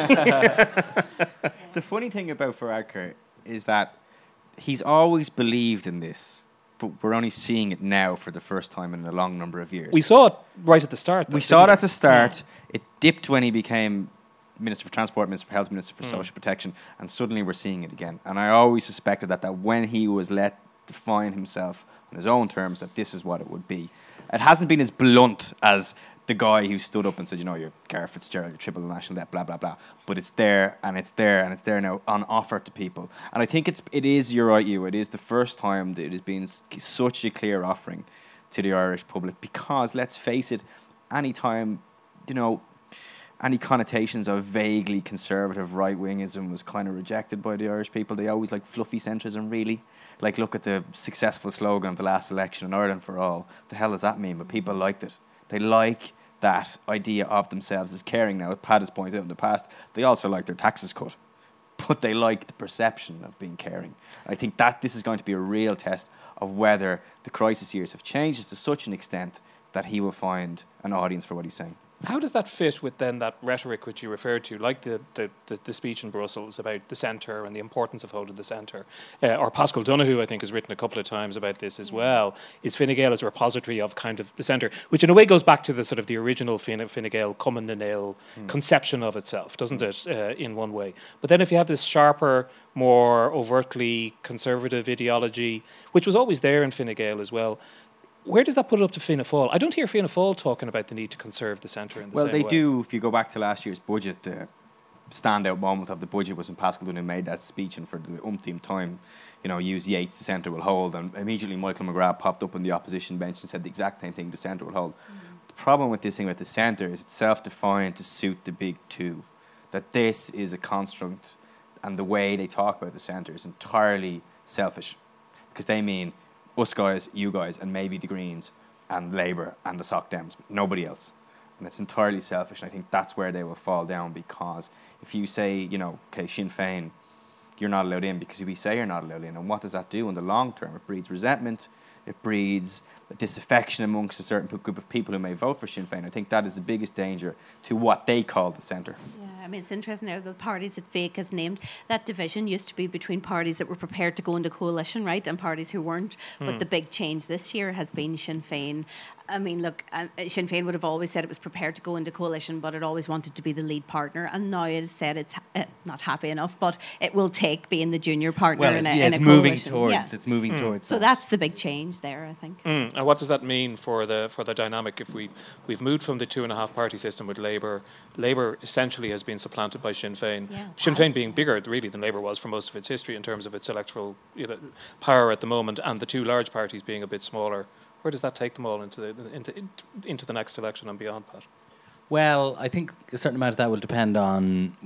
The funny thing about Varadkar is that he's always believed in this, but we're only seeing it now for the first time in a long number of years. We saw it right at the start. Though, we saw it we? at the start. Yeah. It dipped when he became Minister for Transport, Minister for Health, Minister for mm. Social Protection, and suddenly we're seeing it again. And I always suspected that, that when he was let define himself on his own terms, that this is what it would be. It hasn't been as blunt as the guy who stood up and said, you know, you're Gareth Fitzgerald, you're triple national debt, blah, blah, blah. But it's there, and it's there, and it's there now on offer to people. And I think it's, it is, you're right, you, it is the first time that it has been such a clear offering to the Irish public, because, let's face it, any time, you know, any connotations of vaguely conservative right-wingism was kind of rejected by the Irish people. They always like fluffy centrism, really. Like, look at the successful slogan of the last election in Ireland for all. What the hell does that mean? But people liked it. They like that idea of themselves as caring now. As Pat has pointed out in the past, they also like their taxes cut. But they like the perception of being caring. I think that this is going to be a real test of whether the crisis years have changed to such an extent that he will find an audience for what he's saying. How does that fit with then that rhetoric which you referred to, like the, the, the, the speech in Brussels about the centre and the importance of holding the centre? Uh, or Pascal Donoghue, I think, has written a couple of times about this as well. Is Fine Gael as a repository of kind of the centre, which in a way goes back to the sort of the original Fine, Fine Gael Cumann na nGael mm. conception of itself, doesn't it, uh, in one way? But then if you have this sharper, more overtly conservative ideology, which was always there in Fine Gael as well, where does that put it up to Fianna Fáil? I don't hear Fianna Fáil talking about the need to conserve the centre in the well, same way. Well, they do. If you go back to last year's budget, the standout moment of the budget was when Pascal Donoghue made that speech, and for the umpteenth time, you know, use Yates, the centre will hold, and immediately Michael McGrath popped up on the opposition bench and said the exact same thing, the centre will hold. Mm-hmm. The problem with this thing about the centre is it's self-defined to suit the big two, that this is a construct, and the way they talk about the centre is entirely selfish, because they mean us guys, you guys, and maybe the Greens and Labour and the Soc Dems, but nobody else. And it's entirely selfish, and I think that's where they will fall down, because if you say, you know, okay, Sinn Féin, you're not allowed in because we say you're not allowed in, and what does that do in the long term? It breeds resentment, it breeds disaffection amongst a certain group of people who may vote for Sinn Féin. I think that is the biggest danger to what they call the centre. Yeah, I mean, it's interesting now, the parties that Fake has named, that division used to be between parties that were prepared to go into coalition, right, and parties who weren't. Mm. But the big change this year has been Sinn Féin. I mean, look, uh, Sinn Féin would have always said it was prepared to go into coalition, but it always wanted to be the lead partner, and now it has said it's uh, not happy enough, but it will take being the junior partner well, in a, a, yeah, in it's a moving coalition. towards. Yeah. It's moving mm. towards. So that. that's the big change there, I think. Mm. And what does that mean for the for the dynamic? If we we've moved from the two and a half party system with Labour, Labour essentially has been supplanted by Sinn Féin. Yeah, Sinn Féin being bigger really than Labour was for most of its history in terms of its electoral, you know, power at the moment, and the two large parties being a bit smaller. Where does that take them all into the into into the next election and beyond, Pat? Well, I think a certain amount of that will depend on,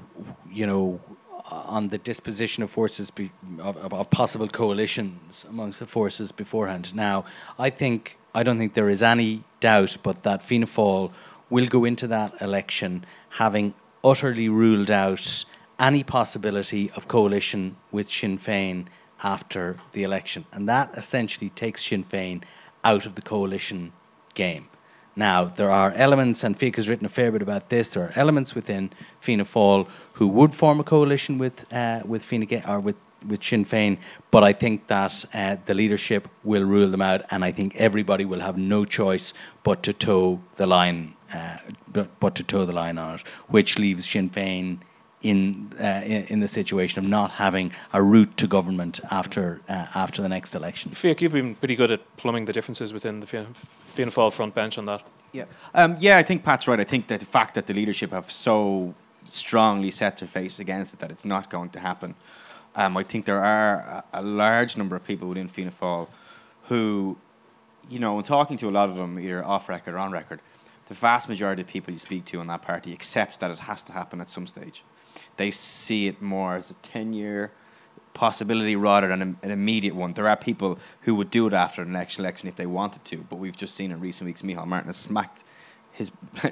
you know, on the disposition of forces be, of, of, of possible coalitions amongst the forces beforehand. Now, I think I don't think there is any doubt, but that Fianna Fáil will go into that election having utterly ruled out any possibility of coalition with Sinn Féin after the election, and that essentially takes Sinn Féin out of the coalition game. Now, there are elements, and Fiach has written a fair bit about this, there are elements within Fianna Fáil who would form a coalition with uh, with Fine Gael, or with, with Sinn Féin, but I think that uh, the leadership will rule them out, and I think everybody will have no choice but to toe the line, uh, but, but to toe the line on it, which leaves Sinn Féin in, uh, in in the situation of not having a route to government after uh, after the next election. Fiach, you've been pretty good at plumbing the differences within the Fianna, Fianna Fáil front bench on that. Yeah, um, yeah, I think Pat's right. I think that the fact that the leadership have so strongly set their face against it that it's not going to happen. Um, I think there are a, a large number of people within Fianna Fáil who, you know, in talking to a lot of them, either off record or on record, the vast majority of people you speak to in that party accept that it has to happen at some stage. They see it more as a ten-year possibility rather than an, an immediate one. There are people who would do it after an election, election if they wanted to, but we've just seen in recent weeks Micheál Martin has smacked his...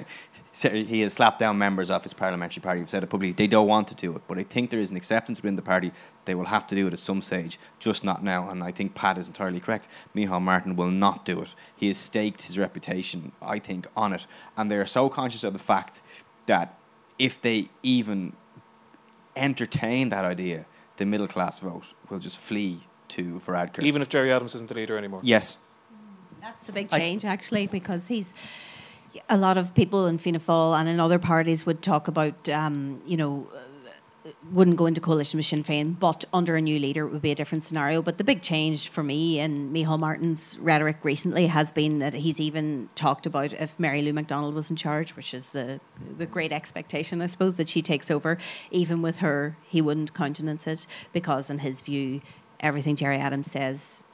he has slapped down members of his parliamentary party who've said it publicly. They don't want to do it, but I think there is an acceptance within the party. They will have to do it at some stage, just not now. And I think Pat is entirely correct. Micheál Martin will not do it. He has staked his reputation, I think, on it. And they are so conscious of the fact that if they even entertain that idea, the middle class vote will just flee to Varadkar. Even if Gerry Adams isn't the leader anymore? Yes. That's the big change, actually, because he's... A lot of people in Fianna Fáil and in other parties would talk about, um, you know, uh, wouldn't go into coalition with Sinn Féin, but under a new leader it would be a different scenario. But the big change for me in Micheál Martin's rhetoric recently has been that he's even talked about if Mary Lou McDonald was in charge, which is the, the great expectation, I suppose, that she takes over. Even with her, he wouldn't countenance it because, in his view, everything Gerry Adams says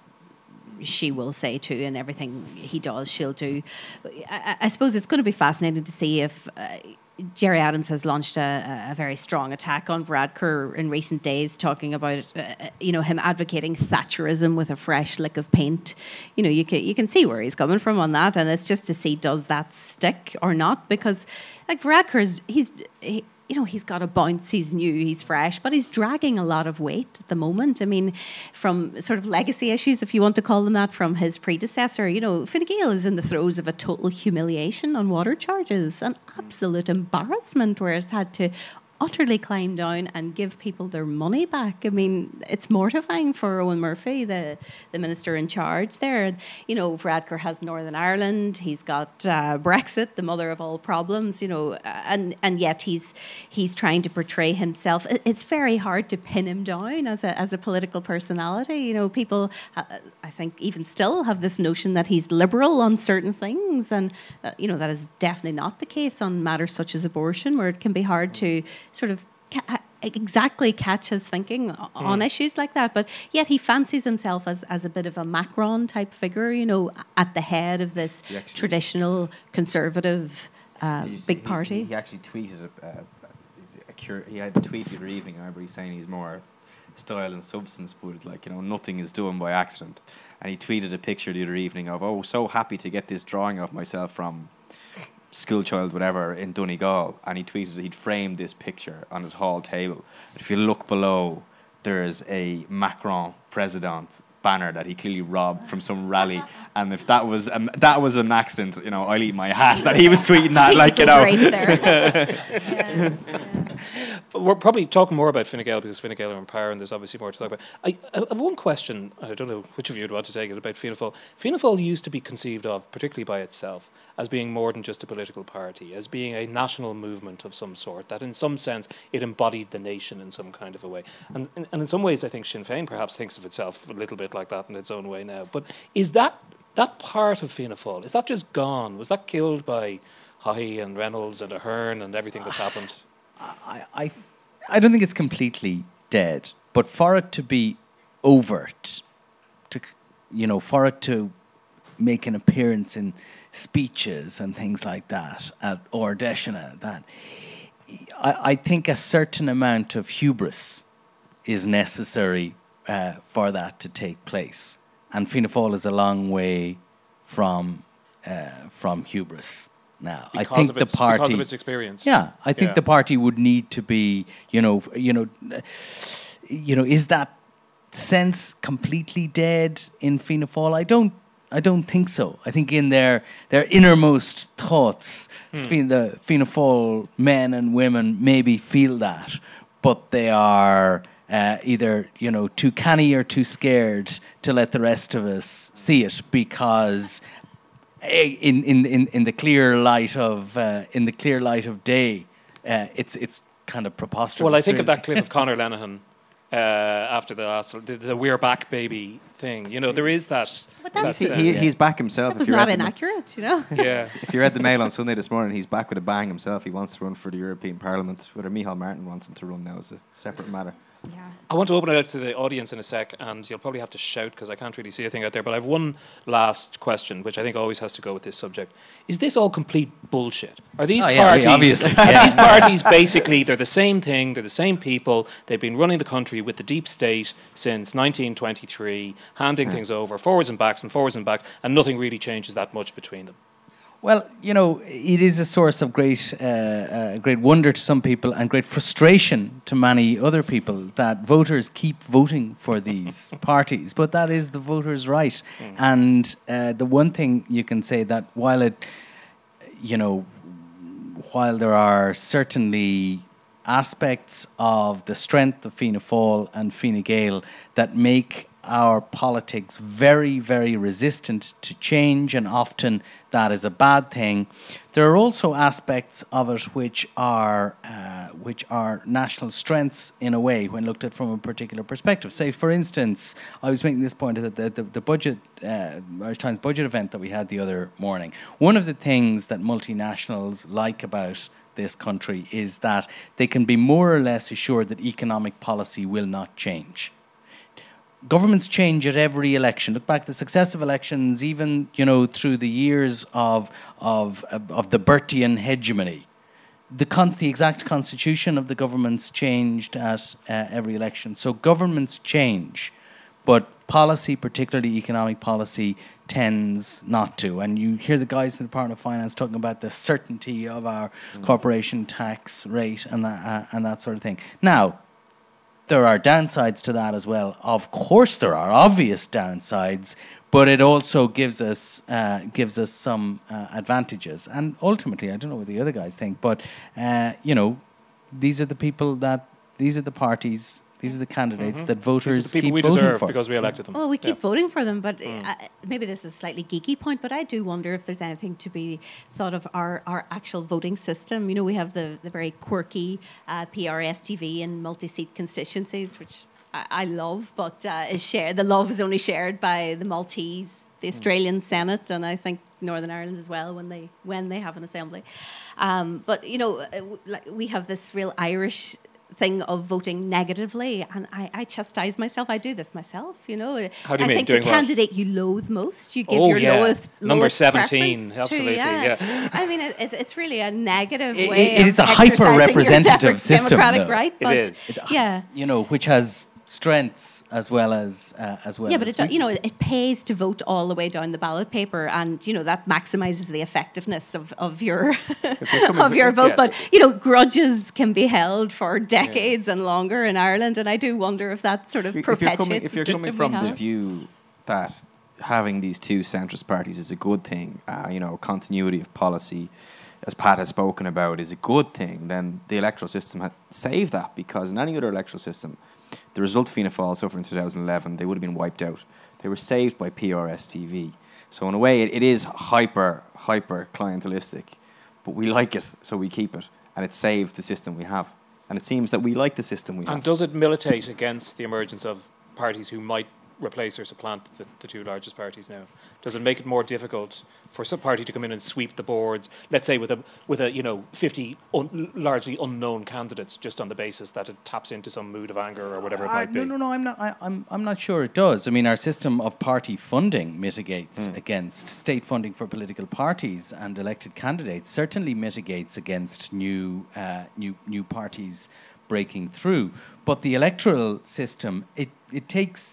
she will say too, and everything he does she'll do. I, I suppose it's going to be fascinating to see if uh, Gerry Adams has launched a, a very strong attack on Varadkar in recent days, talking about uh, you know him advocating Thatcherism with a fresh lick of paint. You know, you can you can see where he's coming from on that, and it's just to see does that stick or not, because like Varadkar's he's. He, You know, he's got a bounce, he's new, he's fresh, but he's dragging a lot of weight at the moment. I mean, from sort of legacy issues, if you want to call them that, from his predecessor. You know, Fine Gael is in the throes of a total humiliation on water charges, an absolute embarrassment where it's had to utterly climb down and give people their money back. I mean, it's mortifying for Owen Murphy, the, the minister in charge there. You know, Varadkar has Northern Ireland, he's got uh, Brexit, the mother of all problems, you know, and, and yet he's he's trying to portray himself. It's very hard to pin him down as a, as a political personality. You know, people, uh, I think, even still have this notion that he's liberal on certain things, and, uh, you know, that is definitely not the case on matters such as abortion, where it can be hard to sort of ca- exactly catch his thinking on mm. issues like that. But yet he fancies himself as, as a bit of a Macron type figure, you know, at the head of this actually, traditional conservative uh, big he, party. He actually tweeted a, a, a cur- he had a tweet the other evening. I remember he's saying he's more style and substance, but like, you know, nothing is done by accident. And he tweeted a picture the other evening of, oh, so happy to get this drawing of myself from school child, whatever, in Donegal, and he tweeted that he'd framed this picture on his hall table. If you look below, there's a Macron president banner that he clearly robbed from some rally, and if that was um, that was an accident, you know, I'll eat my hat that he was tweeting that, like, you know. yeah. Yeah. We're probably talking more about Fine Gael because Fine Gael are in power, and there's obviously more to talk about. I, I have one question. I don't know which of you would want to take it about Fianna Fáil. Fianna Fáil used to be conceived of, particularly by itself, as being more than just a political party, as being a national movement of some sort, that in some sense it embodied the nation in some kind of a way. And, and, and in some ways I think Sinn Féin perhaps thinks of itself a little bit like that in its own way now. But is that that part of Fianna Fáil, is that just gone? Was that killed by Haughey and Reynolds and Ahern and everything that's happened? I, I, I don't think it's completely dead, but for it to be overt, to, you know, for it to make an appearance in speeches and things like that at Ordeshina, that I, I think a certain amount of hubris is necessary uh, for that to take place, and Fianna Fáil is a long way from uh, from hubris now. Because I think of the its, party, because of its experience. Yeah, I think yeah. the party would need to be, you know, you know, you know, is that sense completely dead in Fianna Fáil? I don't. I don't think so. I think in their their innermost thoughts, hmm. the Fianna Fáil men and women maybe feel that, but they are uh, either, you know, too canny or too scared to let the rest of us see it, because in in, in, in the clear light of uh, in the clear light of day, uh, it's it's kind of preposterous. Well, I think really. of that clip of Conor Lenihan uh, after the last the, the "We're Back, Baby" thing. You know, there is that. But that's he, he, he's back himself. That was if you're not at the inaccurate, you know. Yeah. If you read the Mail on Sunday this morning, he's back with a bang himself. He wants to run for the European Parliament. Whether Micheál Martin wants him to run now is a separate matter. Yeah. I want to open it out to the audience in a sec, and you'll probably have to shout because I can't really see a thing out there. But I have one last question, which I think always has to go with this subject. Is this all complete bullshit? Are these Oh, yeah, parties? obviously. Are Yeah. these parties basically? They're the same thing. They're the same people. They've been running the country with the deep state since nineteen twenty-three, handing Yeah. things over forwards and backs and forwards and backs, and nothing really changes that much between them. Well, you know, it is a source of great, uh, uh, great wonder to some people and great frustration to many other people that voters keep voting for these parties. But that is the voters' right. Mm. And uh, the one thing you can say that while it, you know, while there are certainly aspects of the strength of Fianna Fáil and Fine Gael that make our politics very, very resistant to change, and often that is a bad thing. There are also aspects of it which are uh, which are national strengths in a way when looked at from a particular perspective. Say, for instance, I was making this point at the, the, the budget, uh, Irish Times budget event that we had the other morning. One of the things that multinationals like about this country is that they can be more or less assured that economic policy will not change. Governments change at every election. Look back at the successive elections, even you know through the years of of of the Bertian hegemony. The con- the exact constitution of the governments changed at uh, every election. So governments change, but policy, particularly economic policy, tends not to. And you hear the guys in the Department of Finance talking about the certainty of our mm. corporation tax rate and that uh, and that sort of thing. Now, there are downsides to that as well. Of course, there are obvious downsides, but it also gives us uh, gives us some uh, advantages. And ultimately, I don't know what the other guys think, but uh, you know, these are the people that these are the parties, these are the candidates mm-hmm. that voters these are the people keep we voting deserve for because we elected them. Well, we keep yeah. voting for them, but mm. uh, maybe this is a slightly geeky point, but I do wonder if there's anything to be thought of our, our actual voting system. You know, we have the, the very quirky uh, P R S T V and multi-seat constituencies, which I, I love, but uh, is shared. The love is only shared by the Maltese, the Australian mm. Senate, and I think Northern Ireland as well when they when they have an assembly. Um, but, you know, like we have this real Irish thing of voting negatively, and I, I chastise myself. I do this myself, you know. How do you I mean? think Doing the what? candidate you loathe most, you give oh, your yeah. lowest number lowest seventeen, preference absolutely. To, yeah. yeah. I mean, it, it's it's really a negative it, way. It, it's of a hyper-representative your system, democratic though. right. It but is. It's, yeah, you know, which has strengths as well as uh, as well. Yeah, but as it, do- you know, it pays to vote all the way down the ballot paper, and you know that maximises the effectiveness of, of your of your vote. Yes. But you know, grudges can be held for decades yeah. and longer in Ireland, and I do wonder if that sort of if perpetuates. You're coming, if you're the coming system from we the have. view that having these two centrist parties is a good thing, uh, you know, continuity of policy, as Pat has spoken about, is a good thing, then the electoral system had saved that, because in any other electoral system, the result of Fianna Fáil suffered in two thousand eleven, they would have been wiped out. They were saved by P R S T V. So in a way, it, it is hyper, hyper clientelistic, but we like it, so we keep it, and it saved the system we have. And it seems that we like the system we have. And does it militate against the emergence of parties who might replace or supplant the, the two largest parties now? Does it make it more difficult for some party to come in and sweep the boards, let's say with a with a you know fifty un, largely unknown candidates, just on the basis that it taps into some mood of anger or whatever it uh, might no, be? No, no, I'm not. I, I'm I'm not sure it does. I mean, our system of party funding mitigates mm. against state funding for political parties and elected candidates. Certainly mitigates against new uh, new new parties breaking through. But the electoral system, it it takes.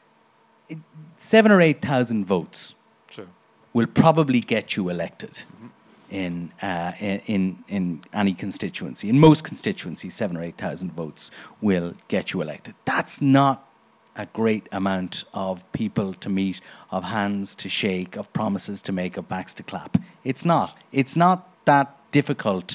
It, seven or eight thousand votes True. will probably get you elected mm-hmm. in, uh, in in any constituency. In most constituencies, seven or eight thousand votes will get you elected. That's not a great amount of people to meet, of hands to shake, of promises to make, of backs to clap. It's not. It's not that difficult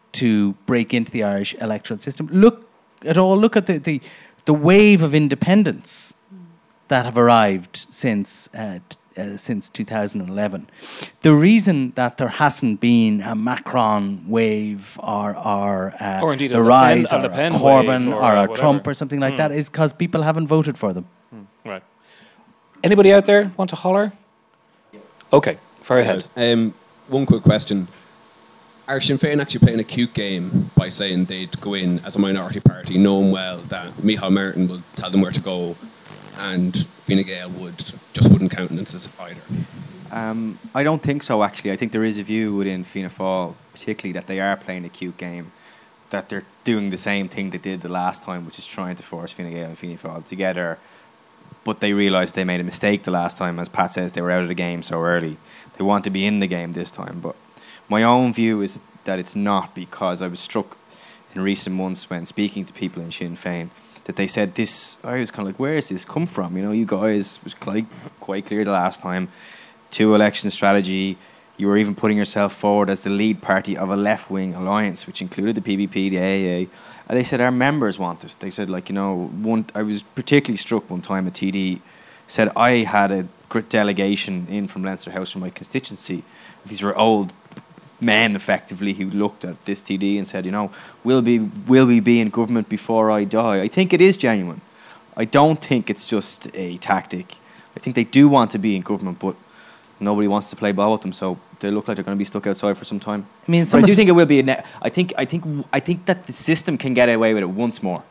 to break into the Irish electoral system. Look at all. Look at the the, the wave of independence that have arrived since uh, t- uh, since two thousand eleven. The reason that there hasn't been a Macron wave or or, uh, or indeed the a rise Pen, or a, Le Pen a Corbyn wave or, or a whatever. Trump or something like mm. that is because people haven't voted for them. Mm. Right. Anybody out there want to holler? Okay, far ahead. Um, one quick question. are Sinn Féin actually playing a cute game by saying they'd go in as a minority party, knowing well that Micheál Martin will tell them where to go, and Fine Gael would just wouldn't countenance it either? Um, I don't think so, actually. I think there is a view within Fianna Fáil, particularly, that they are playing a cute game, that they're doing the same thing they did the last time, which is trying to force Fine Gael and Fianna Fáil together. But they realised they made a mistake the last time. As Pat says, they were out of the game so early. They want to be in the game this time. But my own view is that it's not, because I was struck in recent months when speaking to people in Sinn Féin that they said this. I was kind of like, where has this come from? You know, you guys, it was quite, quite clear the last time. Two election strategy. You were even putting yourself forward as the lead party of a left-wing alliance, which included the P V P, the A A. And they said our members want it. They said, like, you know, one. I was particularly struck one time. A T D said I had a great delegation in from Leinster House from my constituency. These were old men, effectively, who looked at this T D and said, you know, will be will we be in government before I die? I think it is genuine. I don't think it's just a tactic. I think they do want to be in government, but nobody wants to play ball with them, so they look like they're going to be stuck outside for some time. I mean, I do think it will be. A ne- I think. I think. I think that the system can get away with it once more,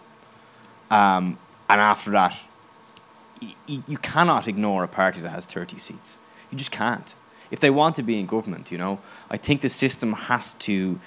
um, and after that, y- y- you cannot ignore a party that has thirty seats. You just can't. If they want to be in government, you know, I think the system has to.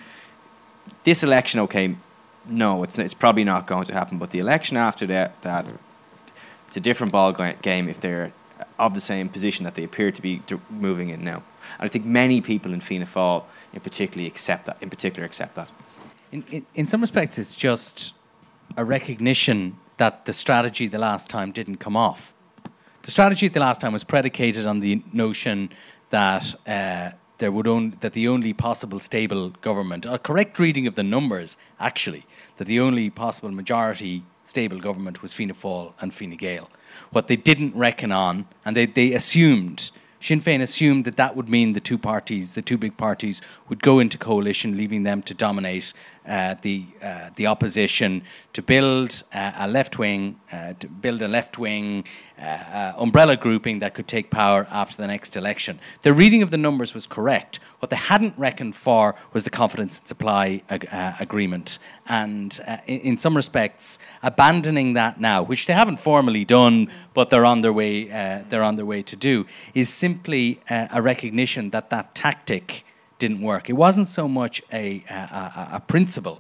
This election, okay, no, it's it's probably not going to happen. But the election after that, that it's a different ball game if they're of the same position that they appear to be moving in now. And I think many people in Fianna Fáil in particular accept that. In particular, accept that. In, in in some respects, it's just a recognition that the strategy the last time didn't come off. The strategy the last time was predicated on the notion that uh, there would only, that the only possible stable government, a correct reading of the numbers, actually, that the only possible majority stable government was Fianna Fáil and Fine Gael. What they didn't reckon on, and they, they assumed, Sinn Féin assumed that that would mean the two parties, the two big parties, would go into coalition, leaving them to dominate uh, the uh, the opposition, to build uh, a left wing, uh, to build a left wing uh, uh, umbrella grouping that could take power after the next election. The reading of the numbers was correct. What they hadn't reckoned for was the confidence and supply ag- uh, agreement, and uh, in, in some respects, abandoning that now, which they haven't formally done, but they're on their way. Uh, they're on their way to do, is simply uh, a recognition that that tactic didn't work. It wasn't so much a, a, a, a principle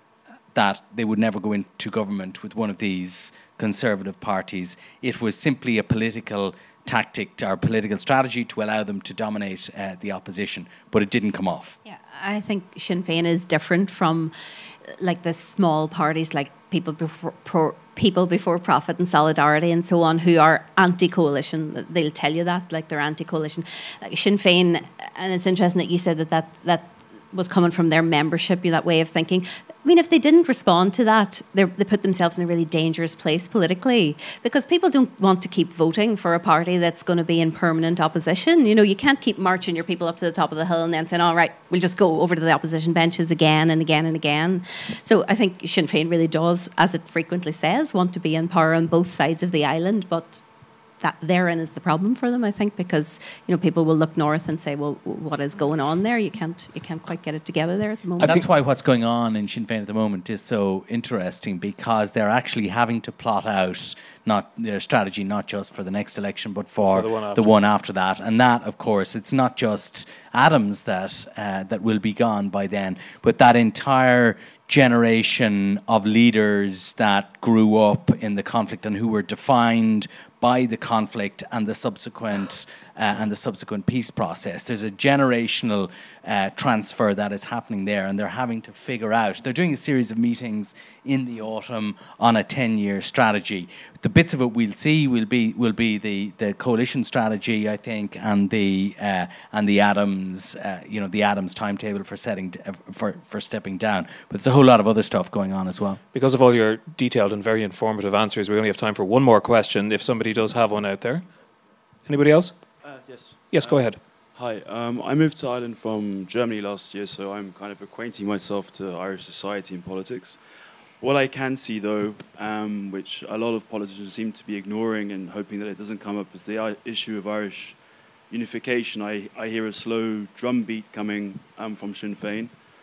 that they would never go into government with one of these conservative parties. It was simply a political tactic or political strategy to allow them to dominate uh, the opposition, but it didn't come off. Yeah, I think Sinn Féin is different from like the small parties like People Before Pro, People Before Profit and Solidarity and so on, who are anti-coalition. They'll tell you that, like they're anti-coalition. Like Sinn Féin, and it's interesting that you said that that, that was coming from their membership, that way of thinking. I mean, if they didn't respond to that, they put themselves in a really dangerous place politically, because people don't want to keep voting for a party that's going to be in permanent opposition. You know, you can't keep marching your people up to the top of the hill and then saying, all right, we'll just go over to the opposition benches again and again and again. So I think Sinn Féin really does, as it frequently says, want to be in power on both sides of the island, but that therein is the problem for them, I think, because, you know, people will look north and say, well, what is going on there? You can't you can't quite get it together there at the moment. That's why what's going on in Sinn Féin at the moment is so interesting, because they're actually having to plot out not their strategy, not just for the next election, but for, for the, one the one after that. And that, of course, it's not just Adams that uh, that will be gone by then, but that entire generation of leaders that grew up in the conflict and who were defined by the conflict and the subsequent uh, and the subsequent peace process. There's a generational uh, transfer that is happening there, and they're having to figure out. They're doing a series of meetings in the autumn on a ten-year strategy. The bits of it we'll see will be will be the, the coalition strategy, I think, and the uh, and the Adams uh, you know the Adams timetable for setting uh, for for stepping down. But there's a whole lot of other stuff going on as well. Because of all your detailed and very informative answers, we only have time for one more question, if somebody does have one out there. Anybody else? Uh, yes. Yes, go uh, ahead. Hi. Um, I moved to Ireland from Germany last year, so I'm kind of acquainting myself to Irish society and politics. What I can see, though, um, which a lot of politicians seem to be ignoring and hoping that it doesn't come up, is the I- issue of Irish unification. I, I hear a slow drumbeat coming um, from Sinn Féin.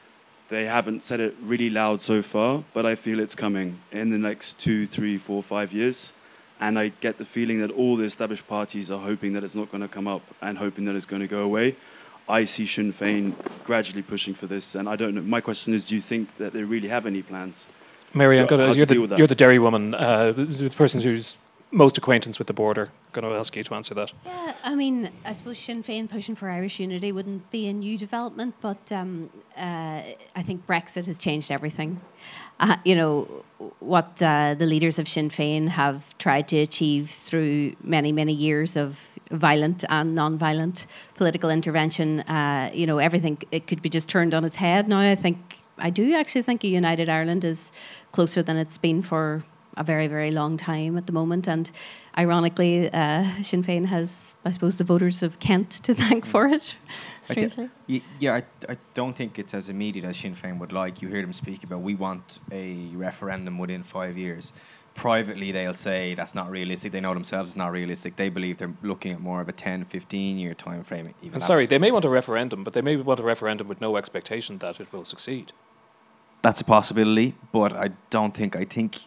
They haven't said it really loud so far, but I feel it's coming in the next two, three, four, five years. And I get the feeling that all the established parties are hoping that it's not going to come up and hoping that it's going to go away. I see Sinn Féin gradually pushing for this, and I don't know. My question is, do you think that they really have any plans? Mary, I'm So gonna, how to you're, deal with the, that? you're the Derry woman, uh, the, the person who's most acquaintance with the border. I'm going to ask you to answer that. Yeah, I mean, I suppose Sinn Féin pushing for Irish unity wouldn't be a new development, but um, uh, I think Brexit has changed everything. Uh, you know, what uh, the leaders of Sinn Féin have tried to achieve through many, many years of violent and non-violent political intervention, uh, you know, everything, it could be just turned on its head now. I think, I do actually think a united Ireland is closer than it's been for a very, very long time at the moment. And ironically, uh, Sinn Féin has, I suppose, the voters of Kent to thank for it, I th- strangely. y- yeah, I, I don't think it's as immediate as Sinn Féin would like. You hear them speak about, we want a referendum within five years. Privately, they'll say that's not realistic. They know themselves it's not realistic. They believe they're looking at more of a ten, fifteen year time frame. Even And that's- sorry, they may want a referendum, but they may want a referendum with no expectation that it will succeed. That's a possibility, but I don't think, I think...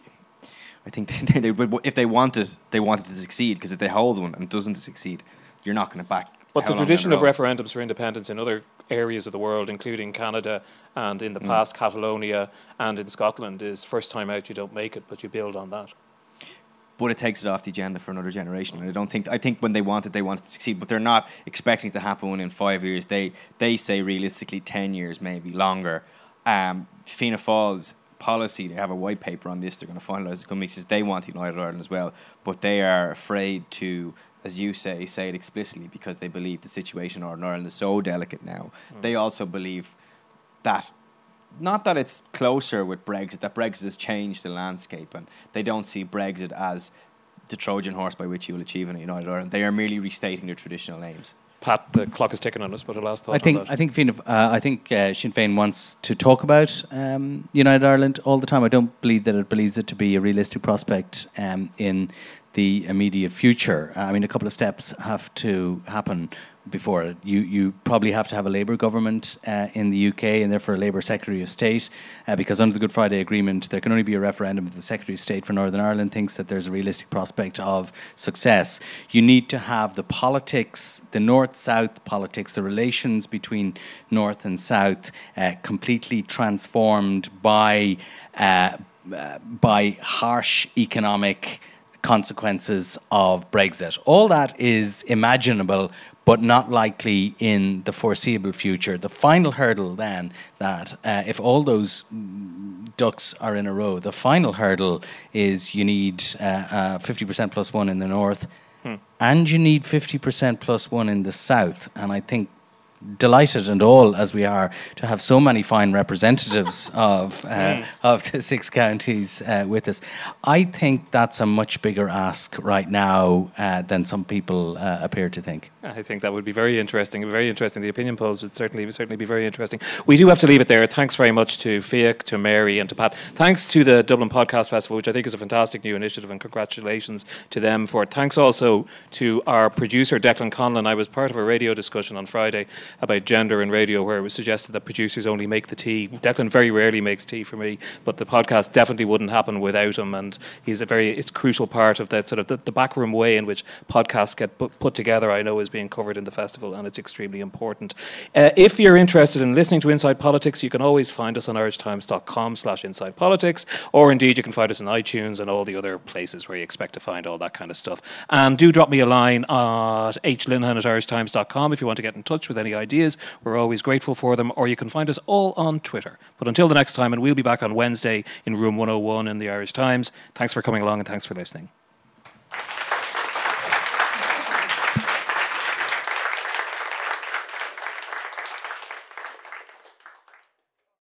I think they, they would, if they want it, they want it to succeed, because if they hold one and it doesn't succeed, you're not going to back. But how the long tradition down of the road? referendums for independence in other areas of the world, including Canada and in the Mm. past Catalonia and in Scotland, is first time out you don't make it, but you build on that. But it takes it off the agenda for another generation. And I don't think, I think when they want it, they want it to succeed, but they're not expecting it to happen within five years. They they say realistically ten years, maybe longer. Um, Fianna Fáil's policy, they have a white paper on this, they're going to finalise the coming weeks, they want United Ireland as well, but they are afraid to, as you say, say it explicitly, because they believe the situation in Northern Ireland is so delicate now. Mm. They also believe that, not that it's closer with Brexit, that Brexit has changed the landscape, and they don't see Brexit as the Trojan horse by which you will achieve in a United Ireland. They are merely restating their traditional aims. Pat, the clock is ticking on us, but a last thought I think on that. I think Fianna, uh, I think uh, Sinn Féin wants to talk about um, United Ireland all the time. I don't believe that it believes it to be a realistic prospect um, in the immediate future. I mean, a couple of steps have to happen before it. You you probably have to have a Labour government uh, in the U K, and therefore a Labour Secretary of State, uh, because under the Good Friday Agreement there can only be a referendum if the Secretary of State for Northern Ireland thinks that there's a realistic prospect of success. You need to have the politics, the North-South politics, the relations between North and South uh, completely transformed by uh, uh, by harsh economic consequences of Brexit. All that is imaginable, but not likely in the foreseeable future. The final hurdle then, that uh, if all those ducks are in a row, the final hurdle is you need uh, uh, fifty percent plus one in the north, hmm. and you need fifty percent plus one in the south. And I think, delighted and all as we are to have so many fine representatives of uh, mm. of the six counties uh, with us, I think that's a much bigger ask right now uh, than some people uh, appear to think. I think that would be very interesting. Very interesting. The opinion polls would certainly would certainly be very interesting. We do have to leave it there. Thanks very much to Fiach, to Mary, and to Pat. Thanks to the Dublin Podcast Festival, which I think is a fantastic new initiative, and congratulations to them for it. Thanks also to our producer Declan Conlon. I was part of a radio discussion on Friday about gender in radio, where it was suggested that producers only make the tea. Declan very rarely makes tea for me, but the podcast definitely wouldn't happen without him, and he's a very it's a crucial part of that sort of the, the backroom way in which podcasts get put, put together. I know is being covered in the festival, and it's extremely important. Uh, if you're interested in listening to Inside Politics, you can always find us on irishtimes.com slash inside politics, or indeed you can find us on iTunes and all the other places where you expect to find all that kind of stuff. And do drop me a line at h linehan at irishtimes dot com if you want to get in touch with any ideas. We're always grateful for them, or you can find us all on Twitter. But until the next time, and we'll be back on Wednesday in room one oh one in the Irish Times, thanks for coming along and thanks for listening.